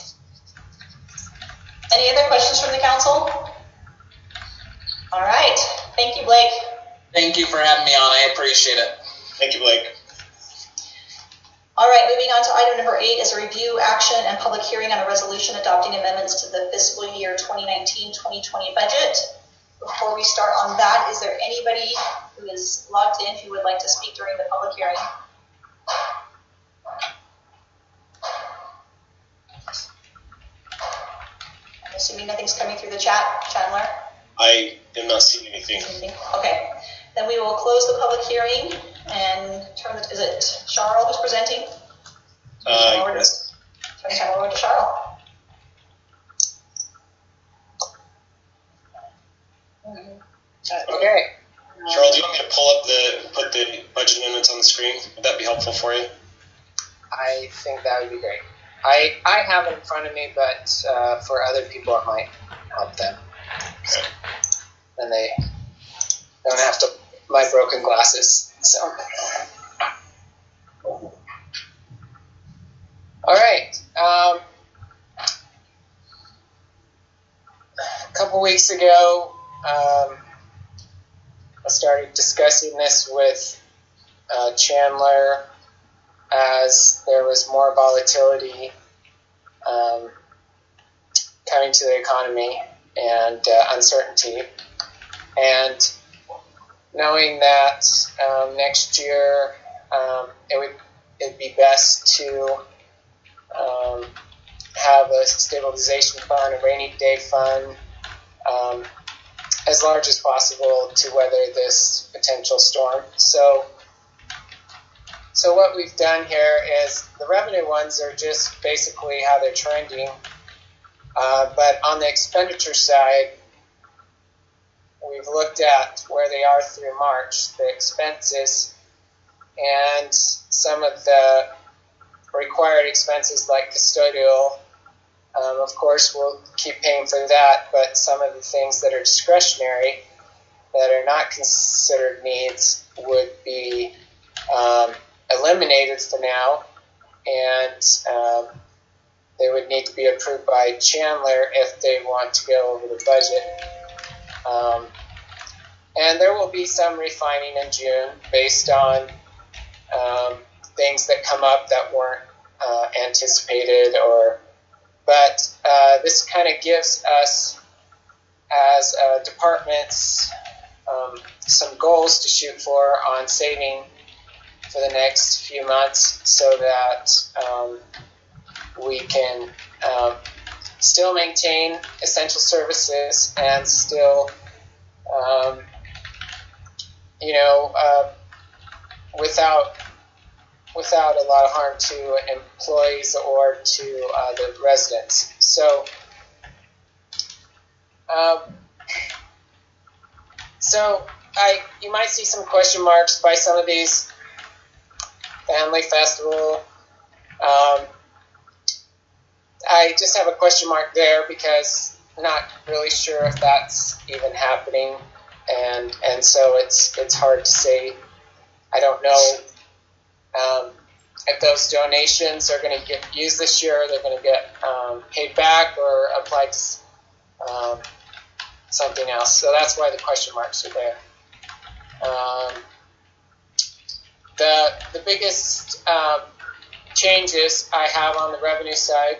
Any other questions from the council? All right. Thank you, Blake. Thank you for having me on. I appreciate it. Thank you, Blake. All right, moving on to item number eight is a review, action, and public hearing on a resolution adopting amendments to the fiscal year twenty nineteen twenty twenty budget. Before we start on that, is there anybody who is logged in who would like to speak during the public hearing? I'm assuming nothing's coming through the chat, Chandler? I am not seeing anything. Anything? Okay. Then we will close the public hearing and turn the, is it Charles who's presenting? Uh, Turn yes. the time over to Charles. Okay. Charles, do you want me to pull up the, put the budget amendments on the screen? Would that be helpful for you? I think that would be great. I, I have it in front of me, but uh, for other people it might help them. Okay. And they don't have to my broken glasses. So, all right. Um, a couple weeks ago, um, I started discussing this with uh, Chandler as there was more volatility um, coming to the economy and uh, uncertainty. And knowing that um, next year um, it would it'd be best to um, have a stabilization fund, a rainy day fund, um, as large as possible to weather this potential storm. So, so what we've done here is the revenue ones are just basically how they're trending, uh, but on the expenditure side, we've looked at where they are through March, the expenses, and some of the required expenses like custodial. Um, of course, we'll keep paying for that, but some of the things that are discretionary, that are not considered needs, would be um, eliminated for now, and um, they would need to be approved by Chandler if they want to go over the budget. Um, and there will be some refining in June based on um, things that come up that weren't uh, anticipated, or but uh, this kind of gives us as uh, departments um, some goals to shoot for on saving for the next few months, so that um, we can um, still maintain essential services and still, um, you know, uh, without without a lot of harm to employees or to uh, the residents. So, um, so I you might see some question marks by some of these Family Festival. Um, I just have a question mark there because I'm not really sure if that's even happening, and and so it's it's hard to say. I don't know um, if those donations are going to get used this year, they're going to get um, paid back or applied to um, something else. So that's why the question marks are there. Um, the the biggest um, changes I have on the revenue side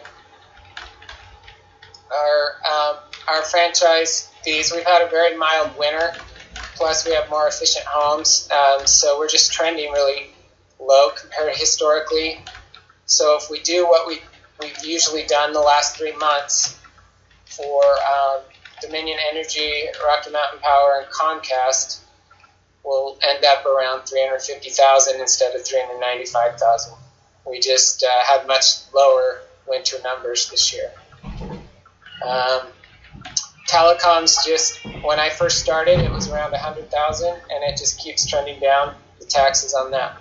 are um, our franchise fees. We've had a very mild winter, plus we have more efficient homes, um, so we're just trending really low compared to historically. So if we do what we, we've usually done the last three months for um, Dominion Energy, Rocky Mountain Power, and Comcast, we'll end up around three hundred fifty thousand dollars instead of three hundred ninety-five thousand dollars. We just uh, had much lower winter numbers this year. Um, telecoms, just when I first started, it was around one hundred thousand dollars, and it just keeps trending down, the taxes on that.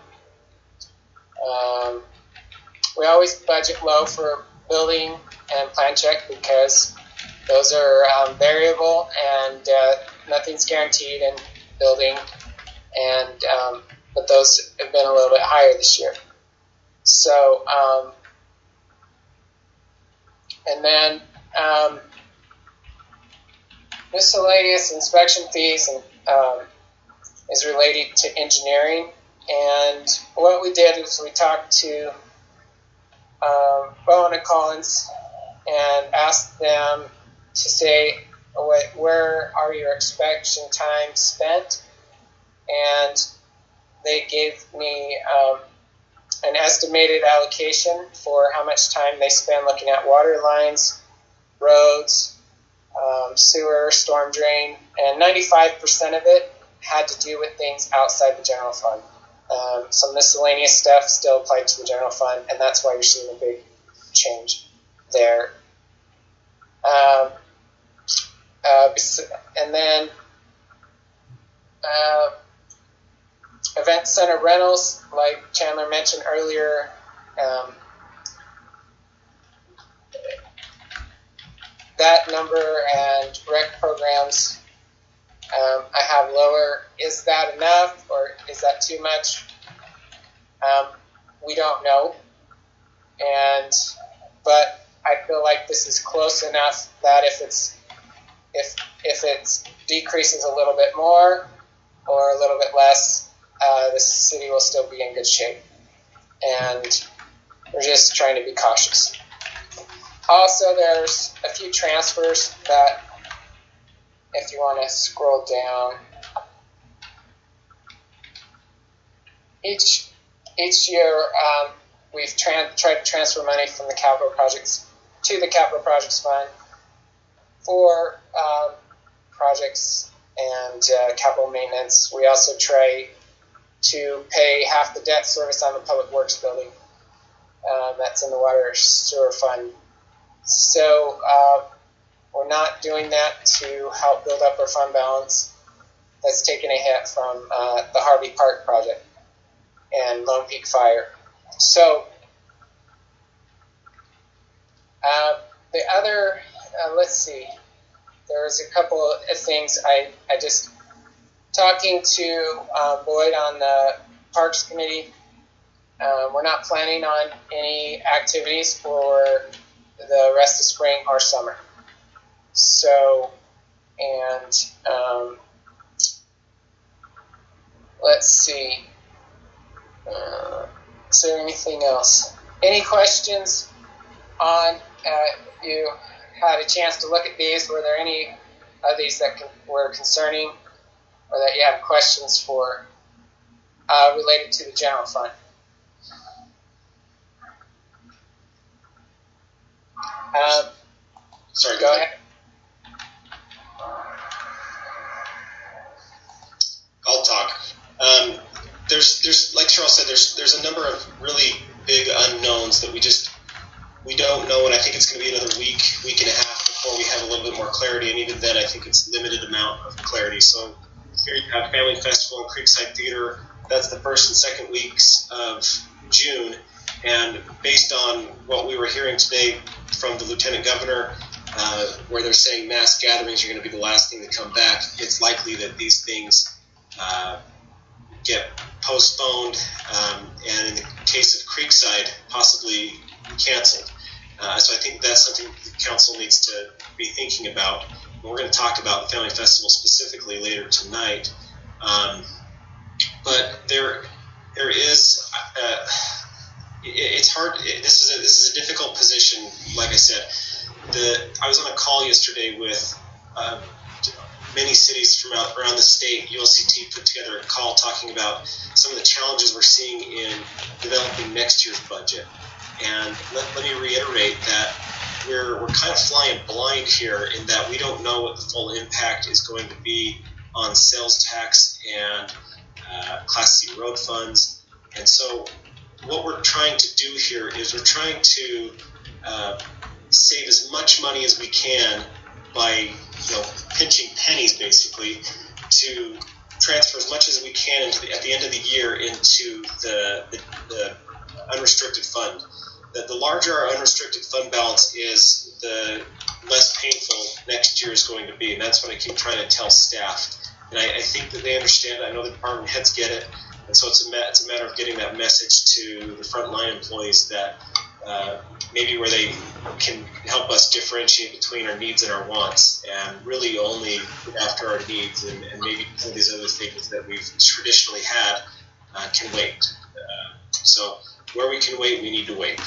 Um, we always budget low for building and plan check because those are um, variable and uh, nothing's guaranteed in building, and um, but those have been a little bit higher this year. So, um, and then um, miscellaneous inspection fees and, um, is related to engineering. And what we did is we talked to um, Bowen and Collins and asked them to say, where are your inspection times spent? And they gave me um, an estimated allocation for how much time they spend looking at water lines, roads, um, sewer, storm drain, and ninety-five percent of it had to do with things outside the general fund. Um, some miscellaneous stuff still applied to the general fund, and that's why you're seeing a big change there. Um, uh, and then uh, event center rentals, like Chandler mentioned earlier, um, that number and rec programs um, I have lower. Is that enough or is that too much? Um, we don't know. And but I feel like this is close enough that if it's if if it decreases a little bit more or a little bit less, uh, the city will still be in good shape. And we're just trying to be cautious. Also, there's a few transfers that, if you want to scroll down, each each year um, we've tran- tried to transfer money from the capital projects to the capital projects fund for um, projects and uh, capital maintenance. We also try to pay half the debt service on the public works building um, that's in the water sewer fund. So uh, we're not doing that to help build up our fund balance. That's taking a hit from uh, the Harvey Park project and Lone Peak Fire. So uh, the other, uh, let's see, there's a couple of things I, I just, talking to uh, Boyd on the Parks Committee, uh, we're not planning on any activities for the rest of spring or summer. So, and um, let's see, uh, is there anything else? Any questions on, uh, you had a chance to look at these, were there any of these that con- were concerning or that you have questions for uh, related to the general fund? Um, Sorry, go, go ahead. I'll talk. Um, there's, there's, like Charles said, there's, there's a number of really big unknowns that we just, we don't know, and I think it's going to be another week, week and a half before we have a little bit more clarity, and even then, I think it's limited amount of clarity. So here you have Family Festival and Creekside Theater that's the first and second weeks of June. And based on what we were hearing today from the Lieutenant Governor, uh, where they're saying mass gatherings are going to be the last thing to come back, it's likely that these things uh, get postponed, um, and in the case of Creekside, possibly canceled. Uh, so I think that's something the council needs to be thinking about. We're going to talk about the Family Festival specifically later tonight. Um, but there, there is, uh, it, it's hard. It, this is a, this is a difficult position. Like I said, the I was on a call yesterday with uh, many cities from out, around the state. U L C T put together a call talking about some of the challenges we're seeing in developing next year's budget. And let, let me reiterate that we're we're kind of flying blind here in that we don't know what the full impact is going to be on sales tax and uh, Class C road funds. And so what we're trying to do here is we're trying to uh, save as much money as we can by, you know, pinching pennies basically to transfer as much as we can into the, at the end of the year into the, the, the unrestricted fund. The, the larger our unrestricted fund balance is, the less painful next year is going to be. And that's what I keep trying to tell staff. And I, I think that they understand. I know the department heads get it. And so it's a, ma- it's a matter of getting that message to the frontline employees that uh, maybe where they can help us differentiate between our needs and our wants and really only look after our needs, and, and maybe some of these other things that we've traditionally had uh, can wait. Uh, so where we can wait, we need to wait.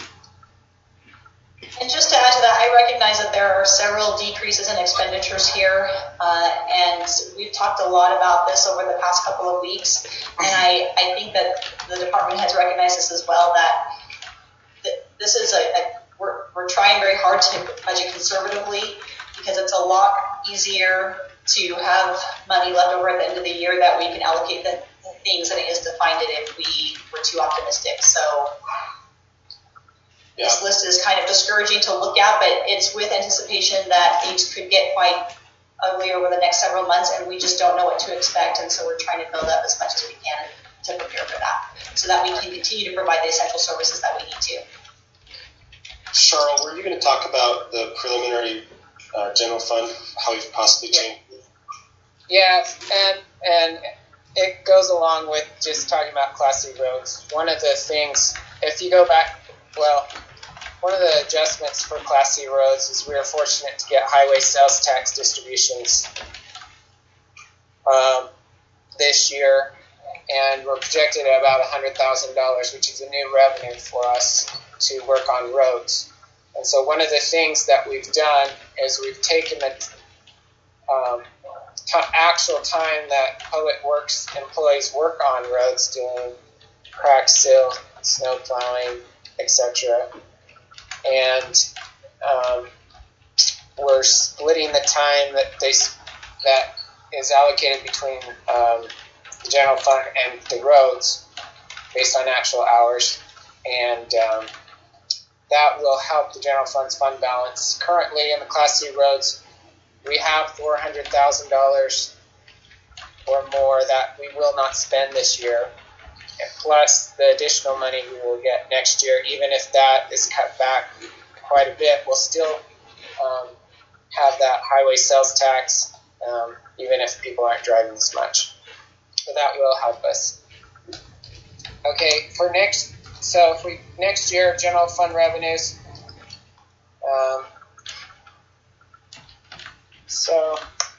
And just to add to that, I recognize that there are several decreases in expenditures here, uh, and we've talked a lot about this over the past couple of weeks, and I, I think that the department has recognized this as well, that th- this is a, a we're, we're trying very hard to budget conservatively, because it's a lot easier to have money left over at the end of the year that we can allocate the, the things than it is to find it if we were too optimistic. So yeah. This list is kind of discouraging to look at, but it's with anticipation that things could get quite ugly over the next several months, and we just don't know what to expect, and so we're trying to build up as much as we can to prepare for that, so that we can continue to provide the essential services that we need to. Cheryl, were you going to talk about the preliminary uh, general fund, how we've possibly changed it? Yeah, and and it goes along with just talking about Class C roads. One of the things, if you go back, well, one of the adjustments for Class C roads is we were fortunate to get highway sales tax distributions um, this year, and we're projected at about one hundred thousand dollars, which is a new revenue for us to work on roads. And so one of the things that we've done is we've taken the um, t- actual time that public works employees work on roads, doing crack seal, snow plowing, et cetera, and um, we're splitting the time that they that is allocated between um, the general fund and the roads based on actual hours, and um, that will help the general fund's fund balance. Currently in the Class C roads, we have four hundred thousand dollars or more that we will not spend this year, and plus the additional money we will get next year. Even if that is cut back quite a bit, we'll still um, have that highway sales tax, um, even if people aren't driving as much. So that will help us. Okay, for next, so if we next year general fund revenues. Um, so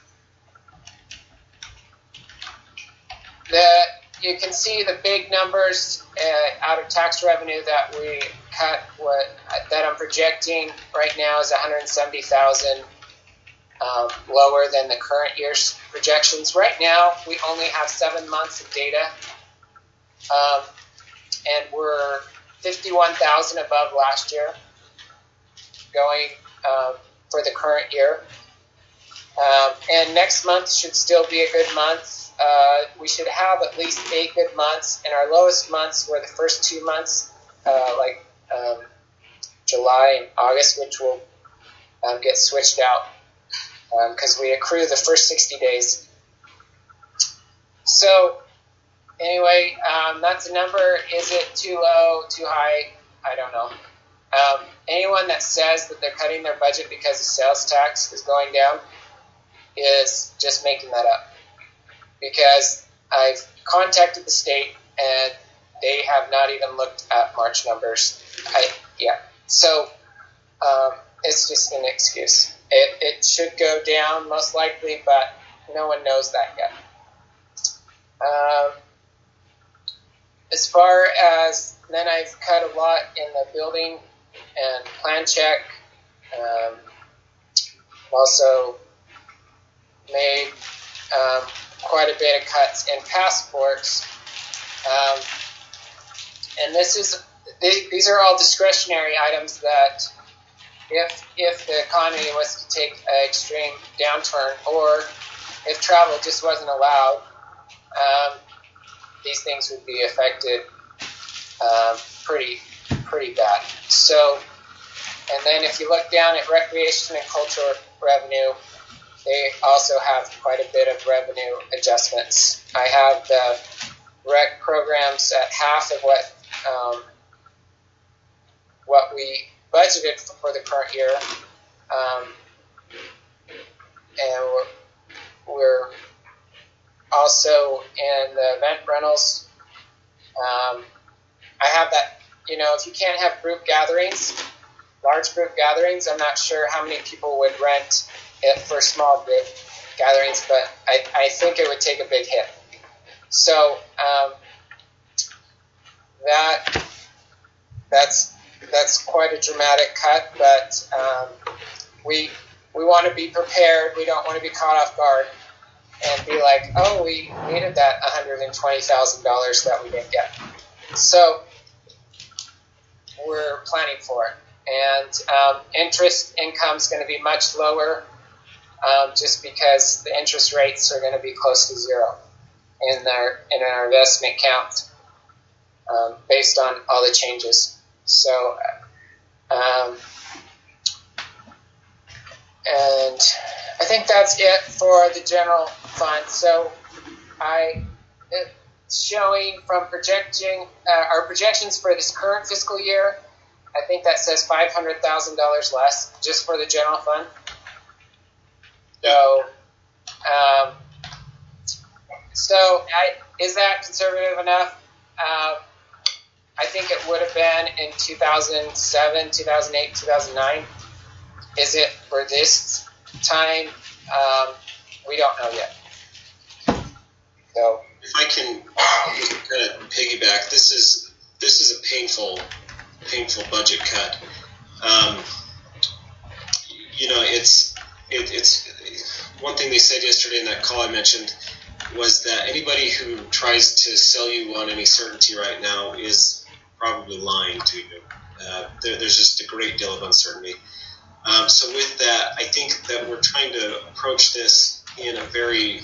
the you can see the big numbers uh, out of tax revenue that we cut. What that I'm projecting right now is one hundred seventy thousand, um, lower than the current year's projections. Right now, we only have seven months of data, um, and we're fifty-one thousand above last year, going uh, for the current year. Um, and next month should still be a good month. Uh, we should have at least eight good months, and our lowest months were the first two months, uh, like um, July and August, which will um, get switched out because um, we accrue the first sixty days. So anyway, Troy, um, that's a number. Is it too low, too high? I don't know. Um, anyone that says that they're cutting their budget because the sales tax is going down is just making that up. Because I've contacted the state and they have not even looked at March numbers. I, yeah, so um, it's just an excuse. It, it should go down most likely, but no one knows that yet. Um, as far as, then I've cut a lot in the building and plan check. Um, also made um, quite a bit of cuts in passports. Um, and this is, they, these are all discretionary items that if, if the economy was to take an extreme downturn, or if travel just wasn't allowed, um, these things would be affected um, pretty pretty bad. So, and then if you look down at recreation and cultural revenue, they also have quite a bit of revenue adjustments. I have the rec programs at half of what um, what we budgeted for the current year, um, and we're, we're also in the event rentals. Um, I have that, you know, if you can't have group gatherings, large group gatherings, I'm not sure how many people would rent it for small group gatherings, but I, I think it would take a big hit. So um, that that's that's quite a dramatic cut, but um, we we want to be prepared. We don't want to be caught off guard and be like, oh, we needed that one hundred twenty thousand dollars that we didn't get. So we're planning for it. And um, interest income is going to be much lower um, just because the interest rates are going to be close to zero in our, in our investment count um, based on all the changes. So, um, and I think that's it for the general fund. So I, it's showing from projecting, uh, our projections for this current fiscal year, I think that says five hundred thousand dollars less just for the general fund. So, um, so I, is that conservative enough? Uh, I think it would have been in two thousand seven, two thousand eight, two thousand nine. Is it for this time? Um, we don't know yet. So, if I can kind of piggyback, this is this is a painful, painful budget cut. Um, you know, it's it, it's one thing they said yesterday in that call I mentioned was that anybody who tries to sell you on any certainty right now is probably lying to you. Uh, there, there's just a great deal of uncertainty. Um, so with that, I think that we're trying to approach this in a very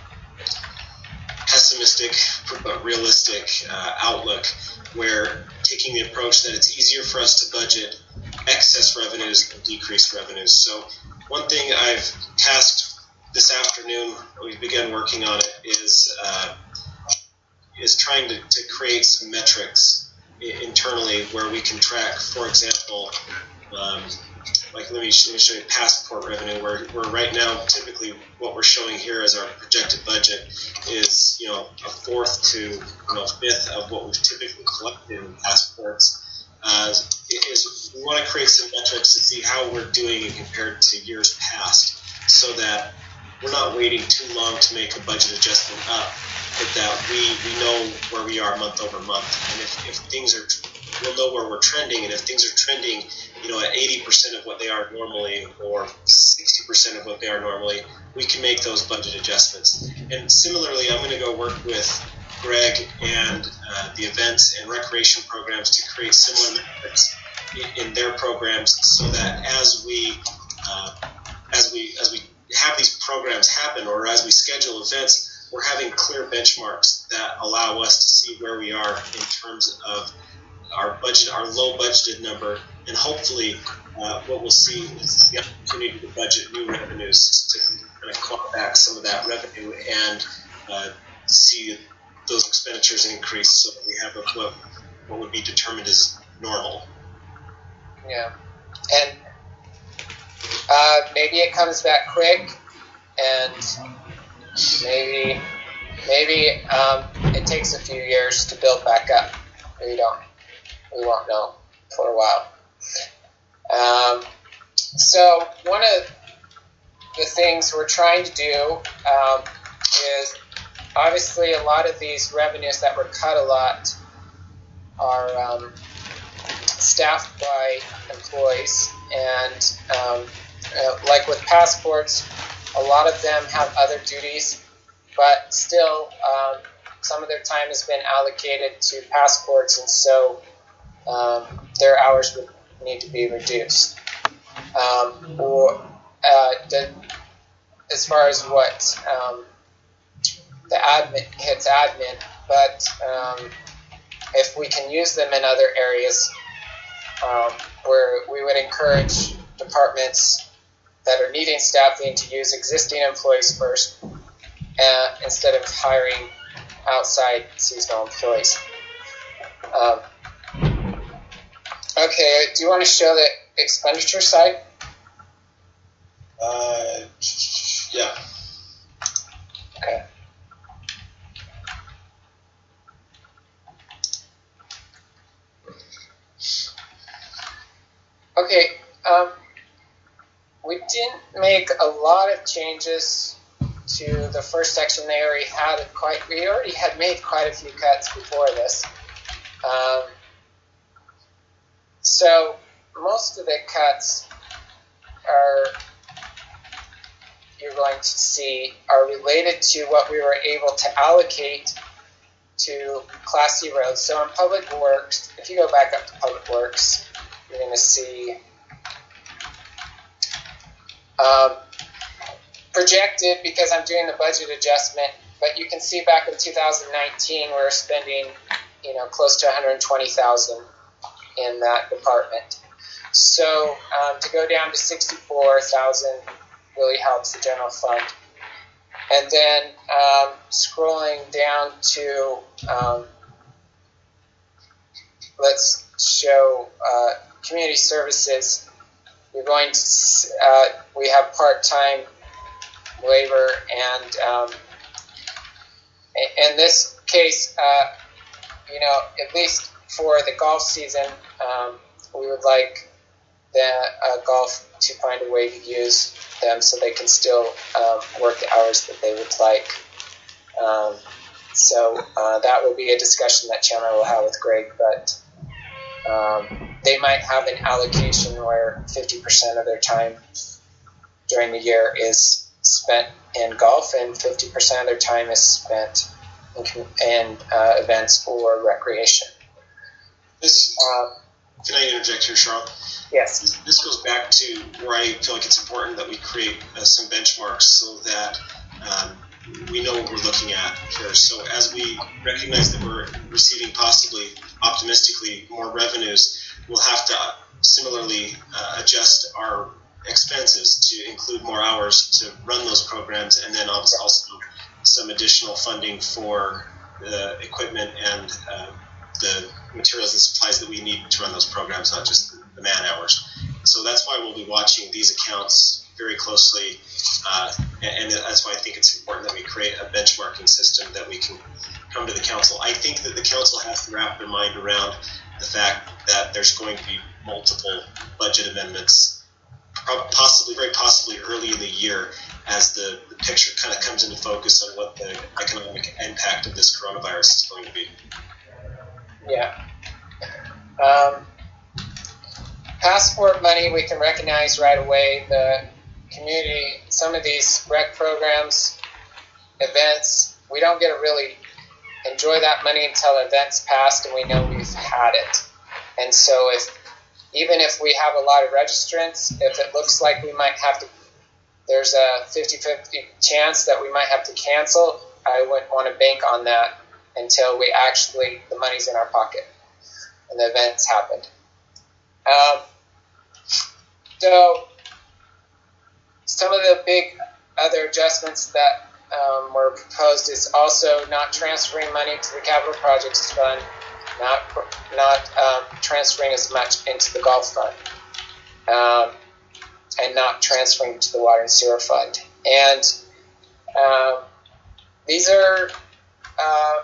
pessimistic but realistic uh, outlook, where taking the approach that it's easier for us to budget excess revenues than decreased revenues. So one thing I've tasked this afternoon, we've begun working on it, is uh, is trying to, to create some metrics internally where we can track, for example, um, like let me, let me show you passport revenue, where, where right now typically what we're showing here as our projected budget is, you know, a fourth to, you know, a fifth of what we've typically collected in passports. Uh, is we want to create some metrics to see how we're doing compared to years past, so that we're not waiting too long to make a budget adjustment up, but that we, we know where we are month over month. And if, if things are, we'll know where we're trending, and if things are trending, you know, at eighty percent of what they are normally, or sixty percent of what they are normally, we can make those budget adjustments. And similarly, I'm going to go work with Greg and uh, the events and recreation programs to create similar metrics in, in their programs, so that as we uh, as we as we have these programs happen, or as we schedule events, we're having clear benchmarks that allow us to see where we are in terms of our budget, our low budgeted number, and hopefully uh, what we'll see is the opportunity to budget new revenues to kind of claw back some of that revenue and uh, see those expenditures increase so that we have a, what, what would be determined as normal. Yeah. And uh, maybe it comes back quick, and maybe maybe um, it takes a few years to build back up. We don't, we won't know for a while. Um, so one of the things we're trying to do um, is obviously a lot of these revenues that were cut a lot are um, staffed by employees, and um, uh, like with passports, a lot of them have other duties, but still um, some of their time has been allocated to passports, and so um, their hours would need to be reduced. Um, or uh, the, as far as what um, the admin hits admin, but um, if we can use them in other areas, um, where we would encourage departments that are needing staffing to use existing employees first, uh, instead of hiring outside seasonal employees. Um, okay, do you want to show the expenditure side? Uh, yeah. Okay. Okay, um, we didn't make a lot of changes to the first section. They already had it quite, we already had made quite a few cuts before this. Um, so most of the cuts are, you're going to see, are related to what we were able to allocate to Class C roads. So in Public Works, if you go back up to Public Works, you're going to see um, projected, because I'm doing the budget adjustment, but you can see back in two thousand nineteen we we're spending, you know, close to one hundred twenty thousand in that department. So um, to go down to sixty-four thousand really helps the general fund. And then um, scrolling down to, um, let's show uh, community services. We're going to, uh, we have part-time labor, and um, in this case, uh, you know, at least for the golf season, um, we would like the uh, golf to find a way to use them so they can still um, work the hours that they would like. Um, so uh, that will be a discussion that Chandler will have with Greg, but um, they might have an allocation where fifty percent of their time during the year is spent in golf and fifty percent of their time is spent in, in uh, events or recreation. This, um, can I interject here, Charlotte? Yes. This, this goes back to where I feel like it's important that we create uh, some benchmarks so that um, we know what we're looking at here. So as we recognize that we're receiving possibly, optimistically, more revenues, we'll have to similarly uh, adjust our expenses to include more hours to run those programs, and then also some additional funding for the equipment and uh, the materials and supplies that we need to run those programs, not just the man hours. So that's why we'll be watching these accounts very closely, uh, and that's why I think it's important that we create a benchmarking system that we can come to the council. I think that the council has to wrap their mind around the fact that there's going to be multiple budget amendments, possibly, very possibly early in the year, as the, the picture kind of comes into focus on what the economic impact of this coronavirus is going to be. Yeah. Um, passport money we can recognize right away. The community, some of these rec programs, events, we don't get to really enjoy that money until events passed and we know we've had it. And so if even if we have a lot of registrants, if it looks like we might have to, there's a fifty-fifty chance that we might have to cancel, I wouldn't want to bank on that until we actually, the money's in our pocket and the event's happened. Um, so some of the big other adjustments that um, were proposed is also not transferring money to the capital projects fund, not not um, transferring as much into the golf fund, um, and not transferring to the water and sewer fund. And um, these are uh,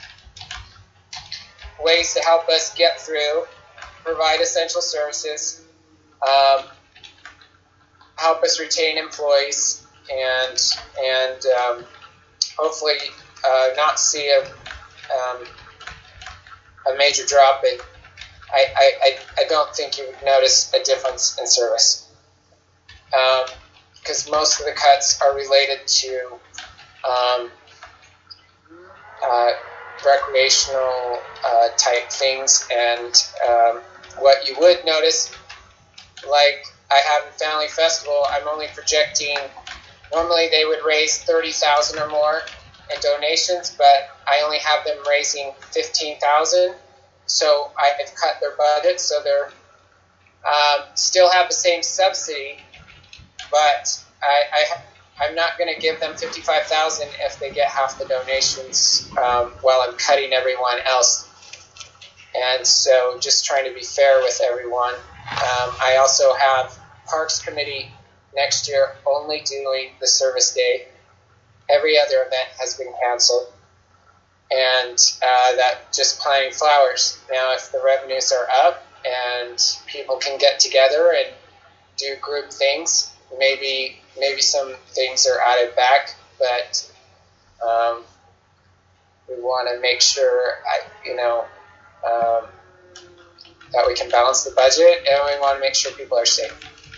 ways to help us get through, provide essential services, um, help us retain employees, and and um, hopefully uh, not see a um, a major drop. But I, I, I don't think you would notice a difference in service, because um, most of the cuts are related to um, uh, recreational uh, type things. And um, what you would notice, like I have in Family Festival, I'm only projecting, normally they would raise thirty thousand or more in donations, but I only have them raising fifteen thousand. So I've cut their budget, so they're um, still have the same subsidy, but I, I I'm not going to give them fifty-five thousand if they get half the donations, um, while I'm cutting everyone else. And so just trying to be fair with everyone. Um, I also have Parks Committee next year only doing the service day. Every other event has been canceled. And uh, that just planting flowers. Now, if the revenues are up and people can get together and do group things, maybe maybe some things are added back, but um, we want to make sure, I, you know, um, that we can balance the budget, and we want to make sure people are safe.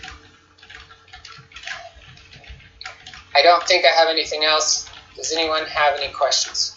I don't think I have anything else. Does anyone have any questions?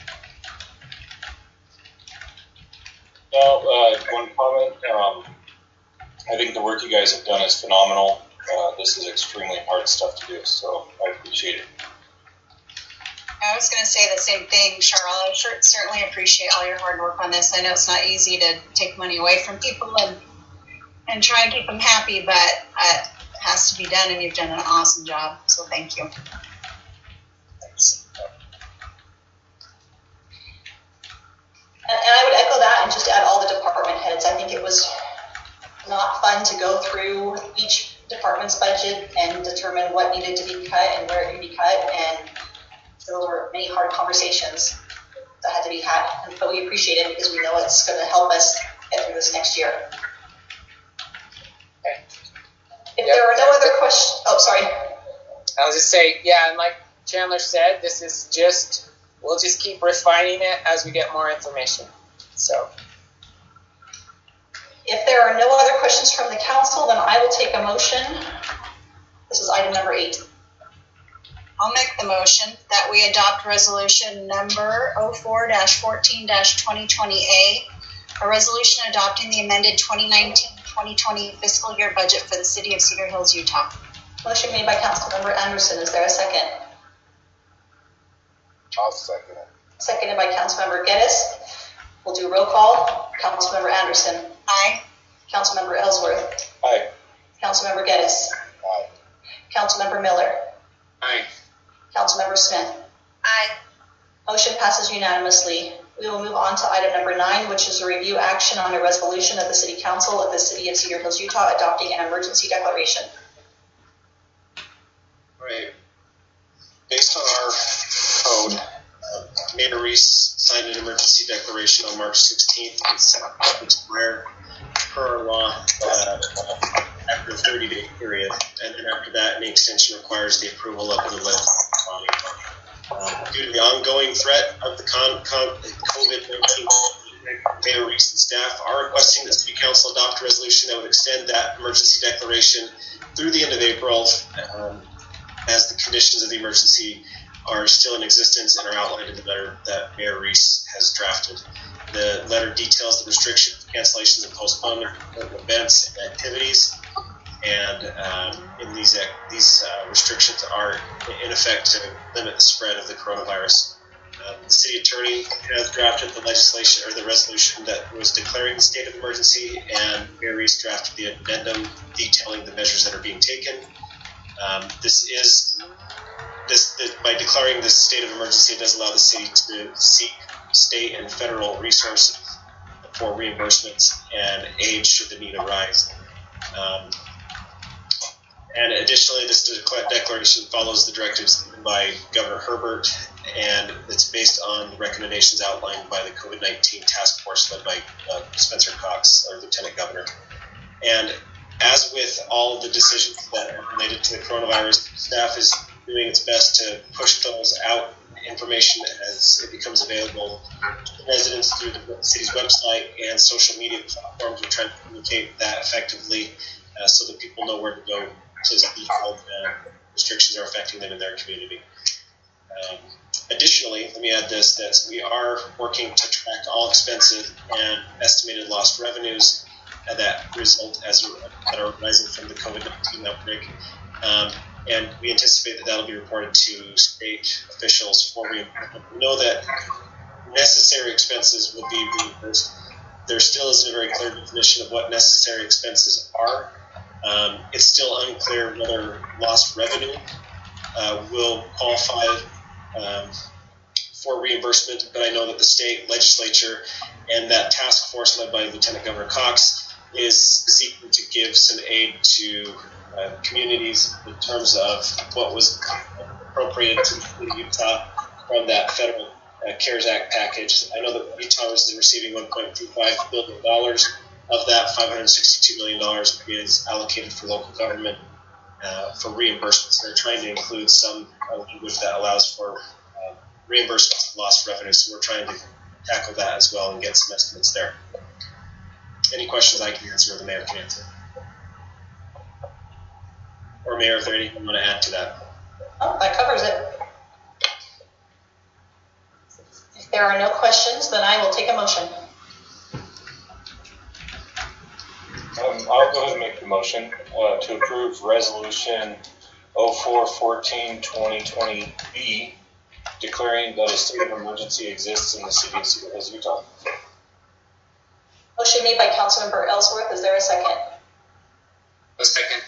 No, uh, one comment. Um, I think the work you guys have done is phenomenal. Uh, this is extremely hard stuff to do, so I appreciate it. I was going to say the same thing, Charles. I sure, certainly appreciate all your hard work on this. I know it's not easy to take money away from people and and try and keep them happy, but uh, it has to be done, and you've done an awesome job, so thank you. Thanks. And I would echo that and just add all the department heads. I think it was not fun to go through each department's budget and determine what needed to be cut and where it could be cut. And so there were many hard conversations that had to be had. But we appreciate it because we know it's going to help us get through this next year. Okay. If Yep. there are no other questions, oh, sorry. I'll just say, yeah, and like Chandler said, this is just, we'll just keep refining it as we get more information. So. If there are no other questions from the council, then I will take a motion. This is item number eight. I'll make the motion that we adopt resolution number oh four fourteen twenty twenty A, a resolution adopting the amended twenty nineteen twenty twenty fiscal year budget for the city of Cedar Hills, Utah. Motion made by Councilmember Anderson. Is there a second? I'll second it. Seconded by Councilmember Geddes. We'll do roll call. Councilmember Anderson. Aye. Councilmember Ellsworth. Aye. Councilmember Geddes. Aye. Councilmember Miller. Aye. Councilmember Smith. Aye. Motion passes unanimously. We will move on to item number nine, which is a review action on a resolution of the City Council of the City of Cedar Hills, Utah, adopting an emergency declaration. Right. Based on our code, uh, Mayor Reese signed an emergency declaration on March sixteenth. It's expired per our law uh, after a thirty-day period, and then after that, any extension requires the approval of the legislative body. Um, due to the ongoing threat of the con- con- COVID nineteen, Mayor Reese and staff are requesting that City Council adopt a resolution that would extend that emergency declaration through the end of April, um, as the conditions of the emergency are still in existence and are outlined in the letter that Mayor Reese has drafted. The letter details the restrictions, cancellations, and postponement of events and activities. And um, in these these uh, restrictions are in effect to limit the spread of the coronavirus. Uh, the city attorney has drafted the legislation or the resolution that was declaring the state of emergency, and Mayor Reese drafted the addendum detailing the measures that are being taken. Um, this is this, this by declaring this state of emergency, it does allow the city to seek state and federal resources for reimbursements and aid should the need arise. Um, and additionally, this declaration follows the directives given by Governor Herbert, and it's based on the recommendations outlined by the COVID nineteen task force led by uh, Spencer Cox, our Lieutenant Governor. And as with all of the decisions that are related to the coronavirus, staff is doing its best to push those out, information as it becomes available to residents through the city's website and social media platforms. We're trying to communicate that effectively uh, so that people know where to go to see how uh, restrictions are affecting them in their community. Um, additionally, let me add this, that we are working to track all expenses and estimated lost revenues uh, that result as that are arising from the COVID nineteen outbreak. Um, and we anticipate that that will be reported to state officials for reimbursement. We know that necessary expenses will be reimbursed. There still isn't a very clear definition of what necessary expenses are. Um, it's still unclear whether lost revenue uh, will qualify um, for reimbursement, but I know that the state legislature and that task force led by Lieutenant Governor Cox is seeking to give some aid to uh, communities in terms of what was appropriated to Utah from that federal uh, CARES Act package. I know that Utah is receiving one point two five billion dollars. Of that, five hundred sixty-two million dollars is allocated for local government uh, for reimbursements. They're trying to include some uh, language that allows for uh, reimbursements of lost revenue, so we're trying to tackle that as well and get some estimates there. Any questions I can answer or the mayor can answer? Or Mayor, if there's anything you want to add to that? Oh, that covers it. If there are no questions, then I will take a motion. Um, I'll go ahead and make the motion uh, to approve Resolution oh four fourteen twenty twenty B, declaring that a state of emergency exists in the city of Cedar Hills, Utah. Motion made by Councilmember Ellsworth. Is there a second? A second.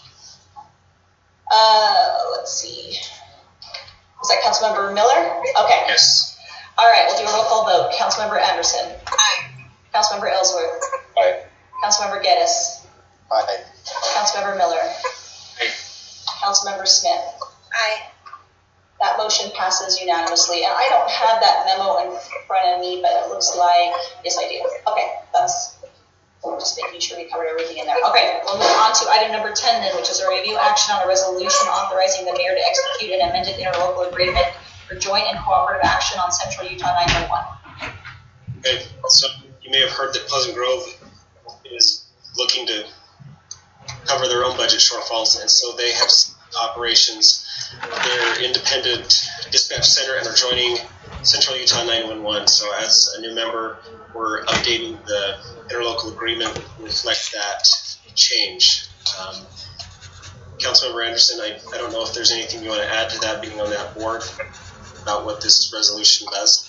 Uh, let's see. Was that Councilmember Miller? Okay. Yes. All right, we'll do a roll call vote. Councilmember Anderson. Aye. Councilmember Ellsworth. Aye. Councilmember Geddes. Aye. Councilmember Miller. Aye. Councilmember Smith. Aye. That motion passes unanimously. And I don't have that memo in front of me, but it looks like, yes, I do. Okay, that's, we're just making sure we covered everything in there. Okay, we'll move on to item number ten then, which is a review action on a resolution authorizing the mayor to execute an amended interlocal agreement for joint and cooperative action on Central Utah nine one one. Okay, so you may have heard that Pleasant Grove is looking to cover their own budget shortfalls, and so they have operations, their independent dispatch center, and are joining Central Utah nine one one. So as a new member, we're updating the interlocal agreement to reflect that change. Um, Councilmember Anderson, I, I don't know if there's anything you want to add to that, being on that board, about what this resolution does.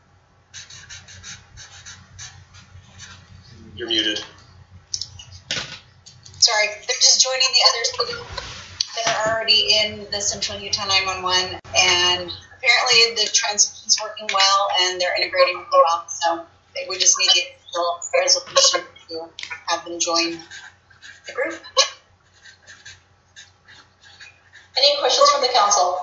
You're muted. Sorry, they're just joining the other cities that are already in the Central Utah nine one one, and apparently the transition's working well and they're integrating really well. So we just need the official resolution to have them join the group. Any questions from the council?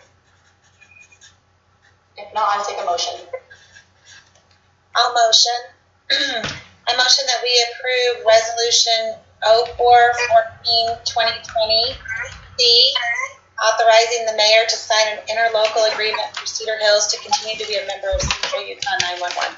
If not, I'll take a motion. I'll motion. I motion that we approve Resolution oh four fourteen twenty twenty C, authorizing the mayor to sign an interlocal agreement for Cedar Hills to continue to be a member of Central Utah nine one one.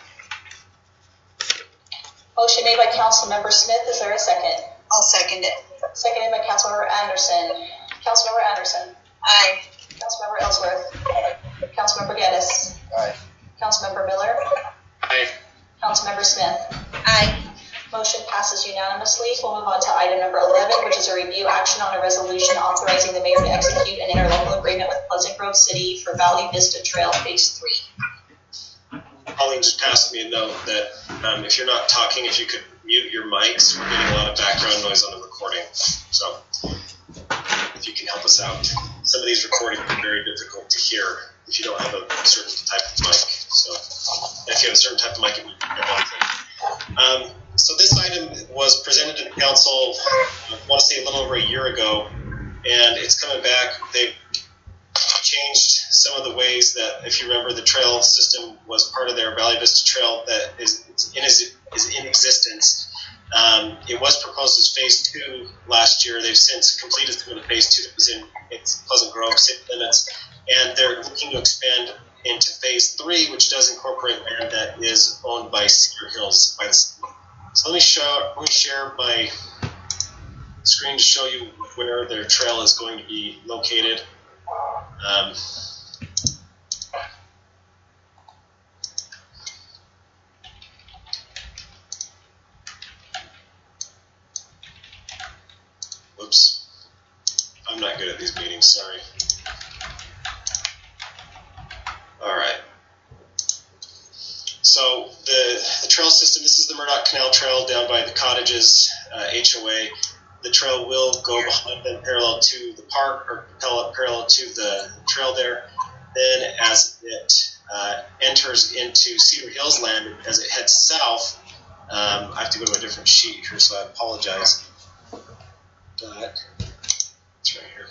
Motion made by Councilmember Smith. Is there a second? I'll second it. Seconded by Councilmember Anderson. Councilmember Anderson. Aye. Councilmember Ellsworth. Councilmember Geddes. Aye. Councilmember Miller. Aye. Councilmember Smith. Aye. Motion passes unanimously. We'll move on to item number eleven, which is a review action on a resolution authorizing the mayor to execute an interlocal agreement with Pleasant Grove City for Valley Vista Trail Phase three. Colleen just passed me a note that um, if you're not talking, if you could mute your mics, we're getting a lot of background noise on the recording. So if you can help us out. some of these recordings are very difficult to hear if you don't have a certain type of mic. So if you have a certain type of mic, it would be um, so this item was presented to the council, I want to say a little over a year ago, and it's coming back. They've changed some of the ways that, if you remember, the trail system was part of their Valley Vista Trail that is in, is in existence. Um, it was proposed as phase two last year. They've since completed some of the phase two that was in its Pleasant Grove city limits, and they're looking to expand into phase three, which does incorporate land that is owned by Cedar Hills by the city. So let me show, let me share my screen to show you where their trail is going to be located. Um, Oops. I'm not good at these meetings, sorry. All right. So the, the trail system, this is the Murdoch Canal Trail down by the cottages, uh, H O A. The trail will go behind them parallel to the park, or parallel to the trail there. Then as it uh, enters into Cedar Hills land, as it heads south, um, I have to go to a different sheet here, so I apologize. But it's right here.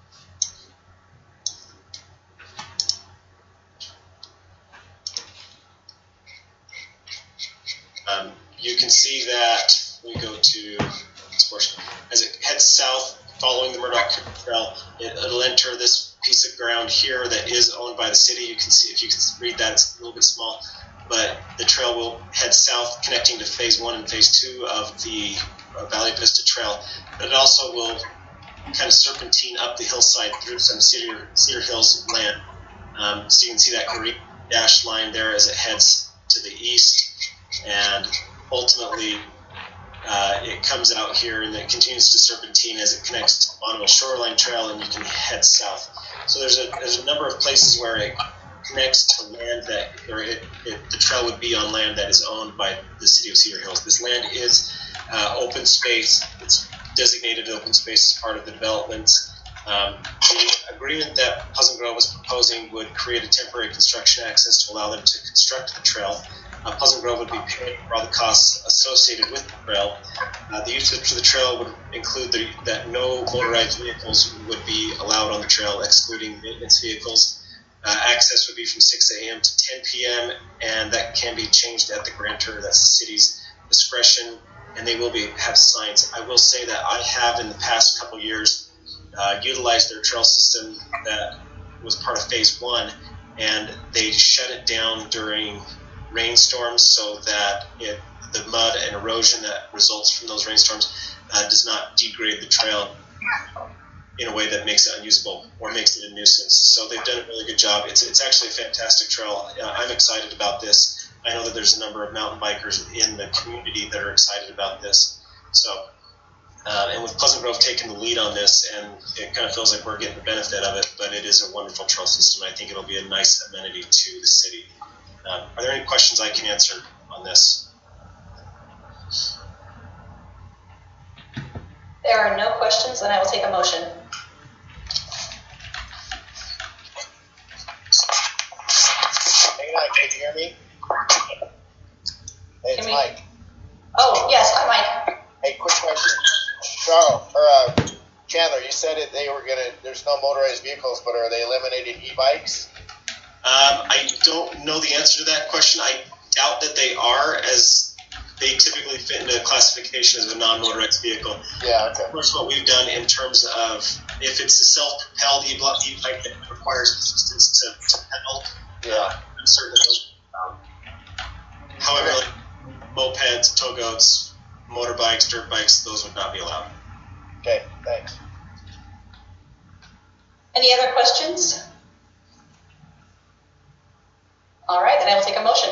Um, you can see that we go to this portion. As it heads south, following the Murdoch Trail, it, it'll enter this piece of ground here that is owned by the city. You can see, if you can read that, it's a little bit small, but the trail will head south, connecting to phase one and phase two of the uh, Valley Vista Trail. But it also will kind of serpentine up the hillside through some Cedar, Cedar Hills land. Um, so you can see that green dashed line there as it heads to the east, and ultimately uh, it comes out here and it continues to serpentine as it connects to the Bonneville Shoreline Trail, and you can head south. So there's a there's a number of places where it connects to land that, or it, it, the trail would be on land that is owned by the city of Cedar Hills. This land is uh, open space. It's designated open space as part of the development. Um, the agreement that Pleasant Grove was proposing would create a temporary construction access to allow them to construct the trail. Uh, Pleasant Grove would be paying for all the costs associated with the trail. Uh, the usage for the trail would include the, that no motorized vehicles would be allowed on the trail, excluding maintenance vehicles. Uh, access would be from six a.m. to ten p.m., and that can be changed at the grantor. That's the city's discretion, and they will be have signs. I will say that I have, in the past couple years, uh, utilized their trail system that was part of phase one, and they shut it down during rainstorms so that it, the mud and erosion that results from those rainstorms uh, does not degrade the trail in a way that makes it unusable or makes it a nuisance. So they've done a really good job. It's it's actually a fantastic trail. Uh, I'm excited about this. I know that there's a number of mountain bikers in the community that are excited about this. So, uh, and with Pleasant Grove taking the lead on this, and it kind of feels like we're getting the benefit of it, but it is a wonderful trail system. I think it'll be a nice amenity to the city. Um, are there any questions I can answer on this? There are no questions, then I will take a motion. Hey, Mike, can you hear me? Hey, it's me? Mike. Oh, yes, hi, Mike. Hey, quick question. Charles, or uh, Chandler, you said it. They were gonna. There's no motorized vehicles, but are they eliminating e-bikes? Um, I don't know the answer to that question. I doubt that they are, as they typically fit into classification as a non-motorized vehicle. Yeah, okay. Of course, what we've done in terms of if it's a self-propelled e-bike that requires assistance to, to pedal, yeah, I'm certain that those. Um, however, like mopeds, tow goats, motorbikes, dirt bikes, those would not be allowed. Okay, thanks. Any other questions? All right, then I will take a motion.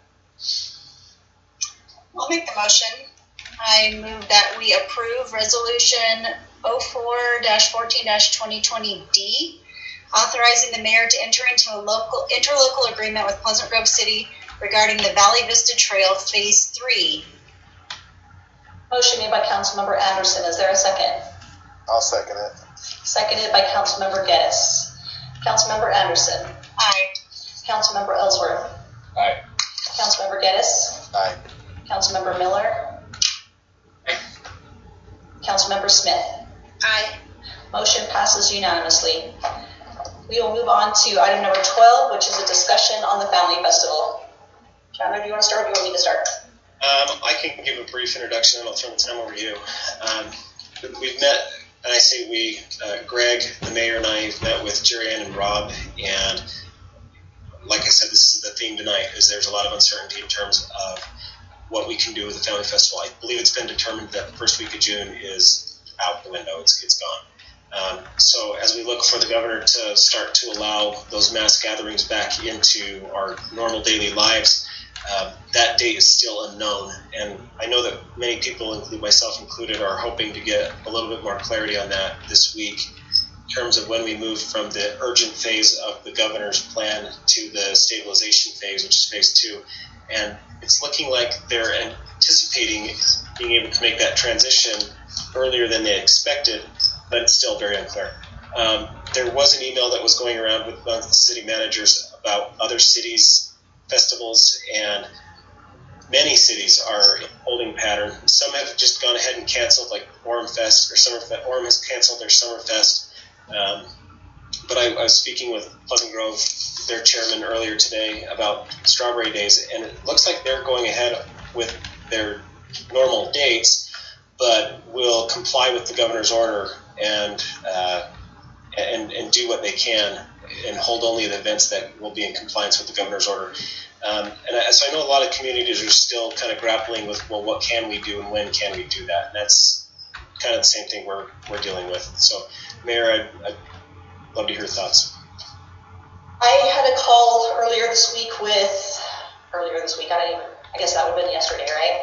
I'll make the motion. I move that we approve Resolution oh four fourteen twenty twenty D, authorizing the mayor to enter into a local interlocal agreement with Pleasant Grove City regarding the Valley Vista Trail Phase three. Motion made by Councilmember Anderson. Is there a second? I'll second it. Seconded by Councilmember Geddes. Councilmember Anderson. Aye. Councilmember Ellsworth. Aye. Councilmember Geddes. Aye. Councilmember Miller. Councilmember Smith. Aye. Motion passes unanimously. We will move on to item number twelve, which is a discussion on the Family Festival. Chandler, do you want to start or do you want me to start? Um, I can give a brief introduction and I'll turn the time over to you. Um, we've met, and I say we, uh, Greg, the mayor, and I have met with Jerry Ann and Rob, and like I said, this is the theme tonight, is there's a lot of uncertainty in terms of what we can do with the Family Festival. I believe it's been determined that the first week of June is out the window, it's, it's gone. Um, so as we look for the governor to start to allow those mass gatherings back into our normal daily lives, uh, that date is still unknown. And I know that many people, including myself included, are hoping to get a little bit more clarity on that this week in terms of when we move from the urgent phase of the governor's plan to the stabilization phase, which is phase two. And it's looking like they're anticipating being able to make that transition earlier than they expected, but it's still very unclear. Um, there was an email that was going around with both the city managers about other cities' festivals, and many cities are in holding pattern. Some have just gone ahead and canceled, like Orem Fest, or Summerfest. Orem has canceled their Summerfest. Um, but I, I was speaking with Pleasant Grove, their chairman, earlier today about Strawberry Days, and it looks like they're going ahead with their normal dates, but will comply with the governor's order and uh, and and do what they can and hold only the events that will be in compliance with the governor's order. Um, and I, so I know a lot of communities are still kind of grappling with, well, what can we do and when can we do that? And that's kind of the same thing we're we're dealing with. So, Mayor, I'd, I'd love to hear your thoughts. I had a call earlier this week with, earlier this week, I don't even, I guess that would have been yesterday, right?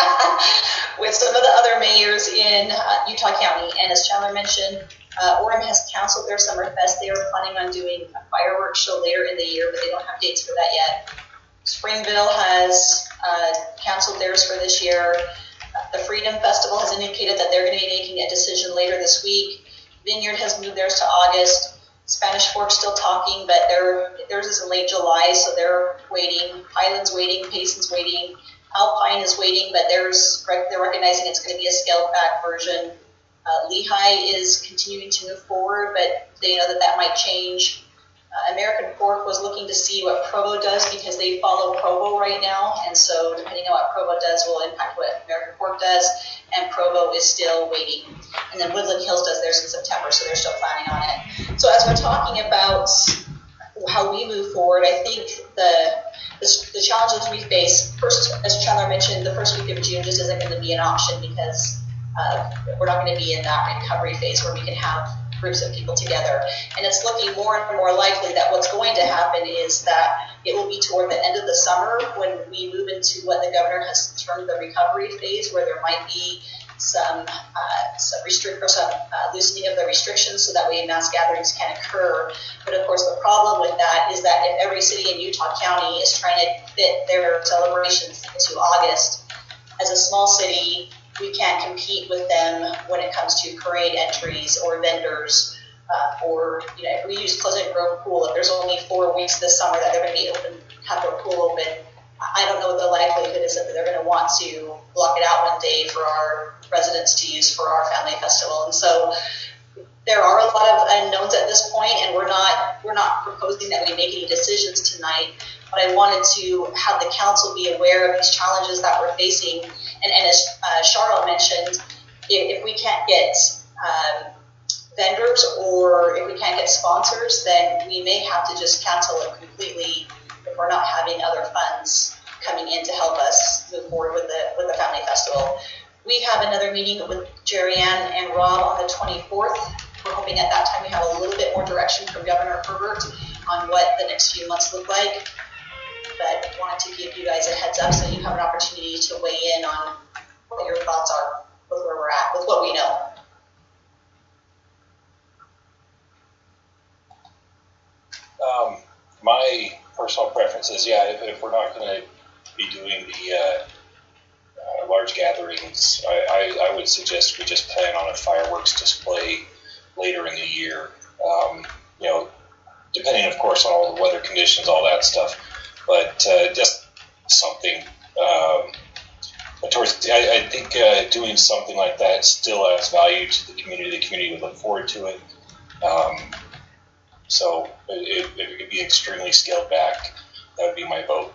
with some of the other mayors in uh, Utah County. And as Chandler mentioned, uh, Orem has canceled their Summerfest. They are planning on doing a fireworks show later in the year, but they don't have dates for that yet. Springville has uh, canceled theirs for this year. Uh, the Freedom Festival has indicated that they're going to be making a decision later this week. Vineyard has moved theirs to August. Spanish Fork still talking, but they're, theirs is in late July, so they're waiting. Highlands waiting, Payson's waiting. Alpine is waiting, but there's, they're recognizing it's going to be a scaled-back version. Uh, Lehigh is continuing to move forward, but they know that that might change. Uh, American Fork was looking to see what Provo does because they follow Provo right now, and so depending on what Provo does will impact what American Fork does, and Provo is still waiting. And then Woodland Hills does theirs in September, so they're still planning on it. So as we're talking about how we move forward, I think the the, the challenges we face, first, as Chandler mentioned, the first week of June just isn't going to be an option because uh, we're not going to be in that recovery phase where we can have groups of people together. And it's looking more and more likely that what's going to happen is that it will be toward the end of the summer when we move into what the governor has termed the recovery phase, where there might be some uh, some restrict or some uh, loosening of the restrictions so that way mass gatherings can occur. But of course, the problem with that is that if every city in Utah County is trying to fit their celebrations into August, as a small city, we can't compete with them when it comes to parade entries or vendors. Uh, or, you know, if we use Pleasant Grove Pool, if there's only four weeks this summer that they're going to be open, have their pool open, I don't know what the likelihood is that they're going to want to block it out one day for our residents to use for our family festival. And so there are a lot of unknowns at this point, and we're not we're not proposing that we make any decisions tonight. But I wanted to have the council be aware of these challenges that we're facing. And, and as uh, Charlotte mentioned, if, if we can't get um, vendors or if we can't get sponsors, then we may have to just cancel it completely if we're not having other funds coming in to help us move forward with the with the family festival. We have another meeting with Jerry Ann and Rob on the twenty-fourth. We're hoping at that time we have a little bit more direction from Governor Herbert on what the next few months look like. But I wanted to give you guys a heads up so you have an opportunity to weigh in on what your thoughts are with where we're at, with what we know. Um, my personal preference is, yeah, if, if we're not going to be doing the uh, uh, large gatherings, I, I, I would suggest we just plan on a fireworks display later in the year. Um, you know, depending, of course, on all the weather conditions, all that stuff. But uh, just something. Um, towards, I, I think uh, doing something like that still adds value to the community. The community would look forward to it. Um, so it, it could be extremely scaled back. That would be my vote.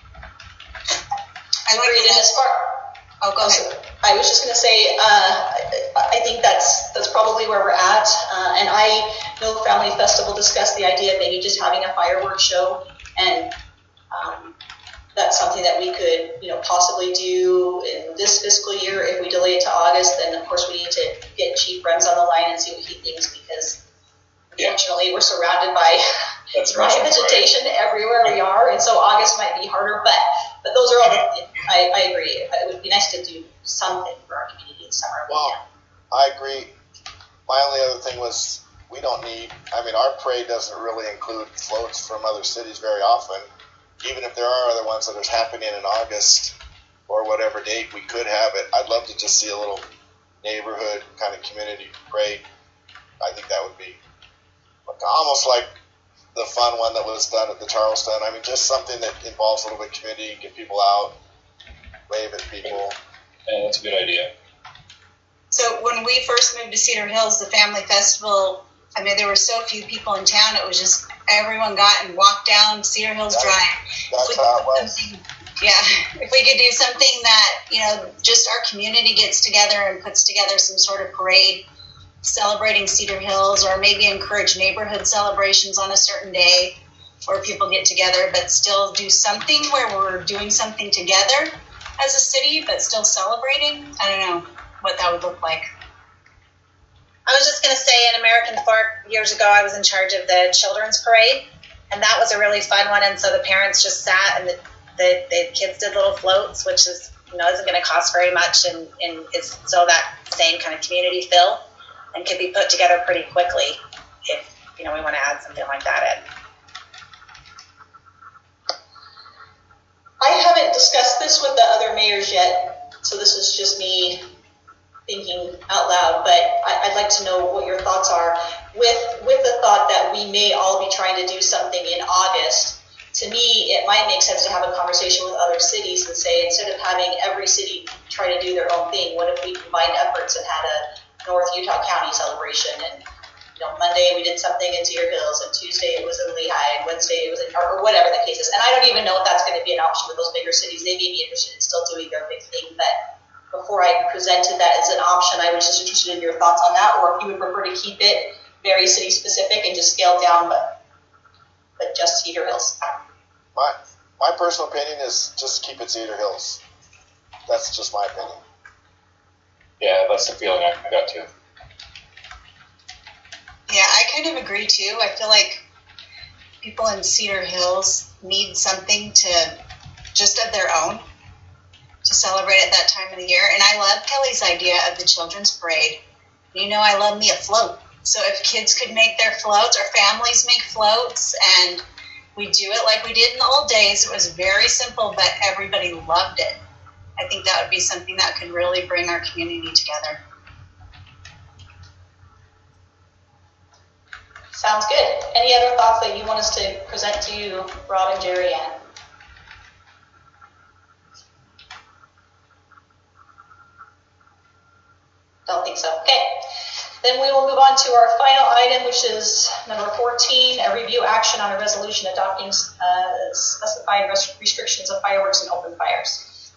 I agree. And as far, oh, go ahead. I was just going to say, uh, I think that's that's probably where we're at. Uh, and I know Family Festival discussed the idea of maybe just having a fireworks show, and um, that's something that we could, you know, possibly do in this fiscal year. If we delay it to August, then of course we need to get Chief Rems on the line and see what he thinks, because unfortunately we're surrounded by dry vegetation right. everywhere we are, and so August might be harder. But but those are all the, I, I agree. It would be nice to do something for our community in summer. Well, I agree. My only other thing was we don't need, I mean, our parade doesn't really include floats from other cities very often. Even if there are other ones that are happening in August or whatever date we could have it, I'd love to just see a little neighborhood kind of community parade. I think that would be like, almost like the fun one that was done at the Charleston. I mean, just something that involves a little bit of community, get people out, wave at people. Yeah, that's a good idea. So when we first moved to Cedar Hills, the Family Festival, I mean, there were so few people in town. It was just everyone got and walked down Cedar Hills That's, Drive. that's how it was. Yeah, if we could do something that, you know, just our community gets together and puts together some sort of parade celebrating Cedar Hills, or maybe encourage neighborhood celebrations on a certain day where people get together, but still do something where we're doing something together as a city, but still celebrating. I don't know what that would look like. I was just going to say, in American Fork, years ago, I was in charge of the children's parade, and that was a really fun one. And so the parents just sat, and the, the, the kids did little floats, which is, you know, isn't going to cost very much, and, and is still that same kind of community feel, and could be put together pretty quickly if, you know, we want to add something like that in. I haven't discussed this with the other mayors yet, so this is just me thinking out loud, but I, I'd like to know what your thoughts are with with the thought that we may all be trying to do something in August. To me, it might make sense to have a conversation with other cities and say, instead of having every city try to do their own thing, what if we combined efforts and had a North Utah County celebration? And, you know, Monday we did something in Cedar Hills, and Tuesday it was in Lehigh, and Wednesday it was in, or, or whatever the case is. And I don't even know if that's going to be an option with those bigger cities. They may be interested in still doing their big thing, but before I presented that as an option, I was just interested in your thoughts on that, or if you would prefer to keep it very city specific and just scale down, but but just Cedar Hills. My my personal opinion is just keep it Cedar Hills. That's just my opinion. Yeah, that's the feeling I got too. Yeah, I kind of agree too. I feel like people in Cedar Hills need something to just of their own to celebrate at that time of the year. And I love Kelly's idea of the children's parade. You know, I love me a float. So if kids could make their floats, or families make floats, and we do it like we did in the old days, it was very simple, but everybody loved it. I think that would be something that could really bring our community together. Sounds good. Any other thoughts that you want us to present to you, Rob and Jerry Ann? Don't think so. Okay. Then we will move on to our final item, which is number fourteen, a review action on a resolution adopting uh, specified res- restrictions of fireworks and open fires.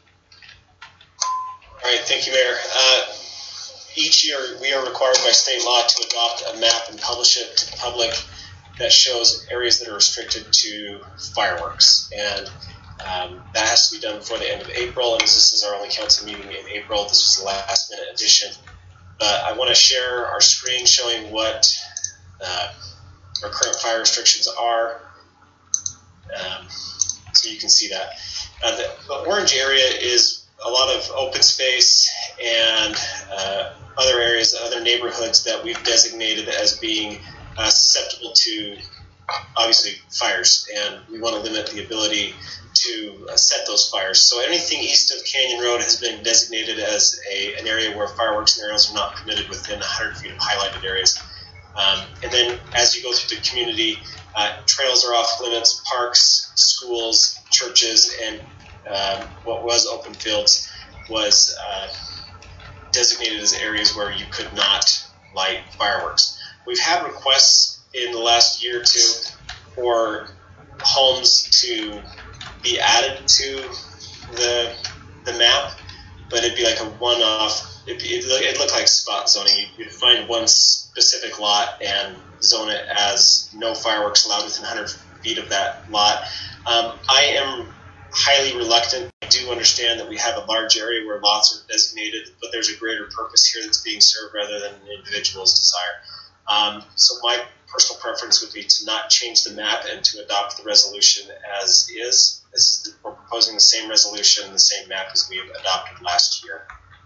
All right, thank you, Mayor. Uh, each year, we are required by state law to adopt a map and publish it to the public that shows areas that are restricted to fireworks. And um, that has to be done before the end of April, and as this is our only council meeting in April, this was the last minute addition. But I want to share our screen showing what uh, our current fire restrictions are, um, so you can see that. Uh, the, the orange area is a lot of open space and uh, other areas, other neighborhoods that we've designated as being uh, susceptible to obviously fires, and we want to limit the ability to uh, set those fires. So anything east of Canyon Road has been designated as a, an area where fireworks and arrows are not permitted within one hundred feet of highlighted areas. Um, and then as you go through the community, uh, trails are off limits, parks, schools, churches, and um, what was open fields was uh, designated as areas where you could not light fireworks. We've had requests in the last year or two for homes to be added to the the map, but it'd be like a one-off. It'd, be, it'd, look, it'd look like spot zoning. You'd find one specific lot and zone it as no fireworks allowed within one hundred feet of that lot. Um, I am highly reluctant. I do understand that we have a large area where lots are designated, but there's a greater purpose here that's being served rather than an individual's desire. Um, so my personal preference would be to not change the map and to adopt the resolution as is. This is we're proposing the same resolution, the same map as we adopted last year.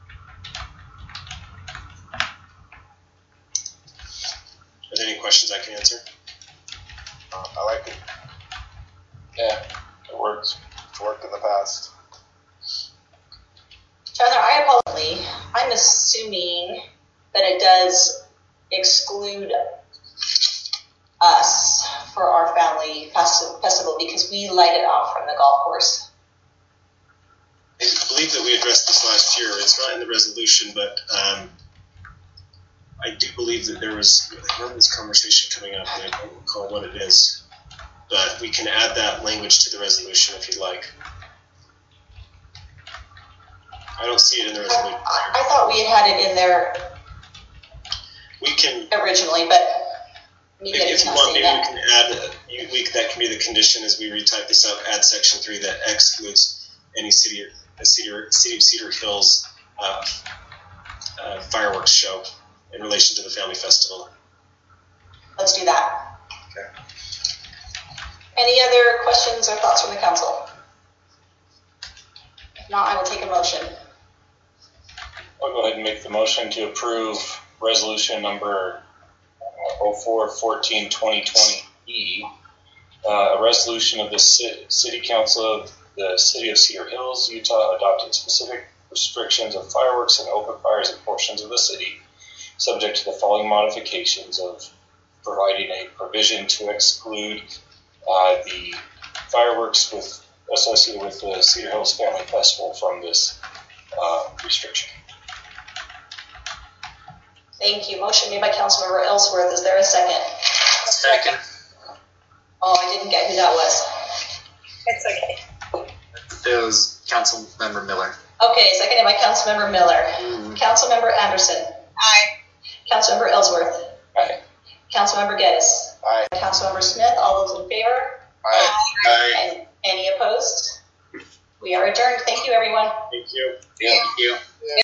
Are there any questions I can answer? Uh, I like it. Yeah, it works. It's worked in the past. Chandler, I apologize. I'm assuming that it does exclude us for our family festival because we light it off from the golf course. I believe that we addressed this last year. It's not in the resolution, but um, I do believe that there was, I remember this conversation coming up, and I don't recall what it is. But we can add that language to the resolution if you'd like. I don't see it in the resolution. I, I thought we had had it in there we can originally, but maybe if, if you want, maybe that. we can add. Uh, you, we, that can be the condition as we retype this up. Add section three that excludes any city, a city, city of Cedar Hills uh, uh, fireworks show in relation to the family festival. Let's do that. Okay. Any other questions or thoughts from the council? If not, I will take a motion. I'll go ahead and make the motion to approve resolution number oh four fourteen twenty twenty E, uh, a resolution of the C- City Council of the City of Cedar Hills, Utah, adopting specific restrictions of fireworks and open fires in portions of the city, subject to the following modifications of providing a provision to exclude uh, the fireworks with associated with the Cedar Hills Family Festival from this uh, restriction. Thank you. Motion made by Councilmember Ellsworth. Is there a second? Second. Oh, I didn't get who that was. It's okay. It was Councilmember Miller. Okay, seconded by Councilmember Miller. Mm. Councilmember Anderson. Aye. Councilmember Ellsworth. Aye. Councilmember Geddes. Aye. Councilmember Smith. All those in favor? Aye. Aye. And any opposed? We are adjourned. Thank you, everyone. Thank you. Thank you.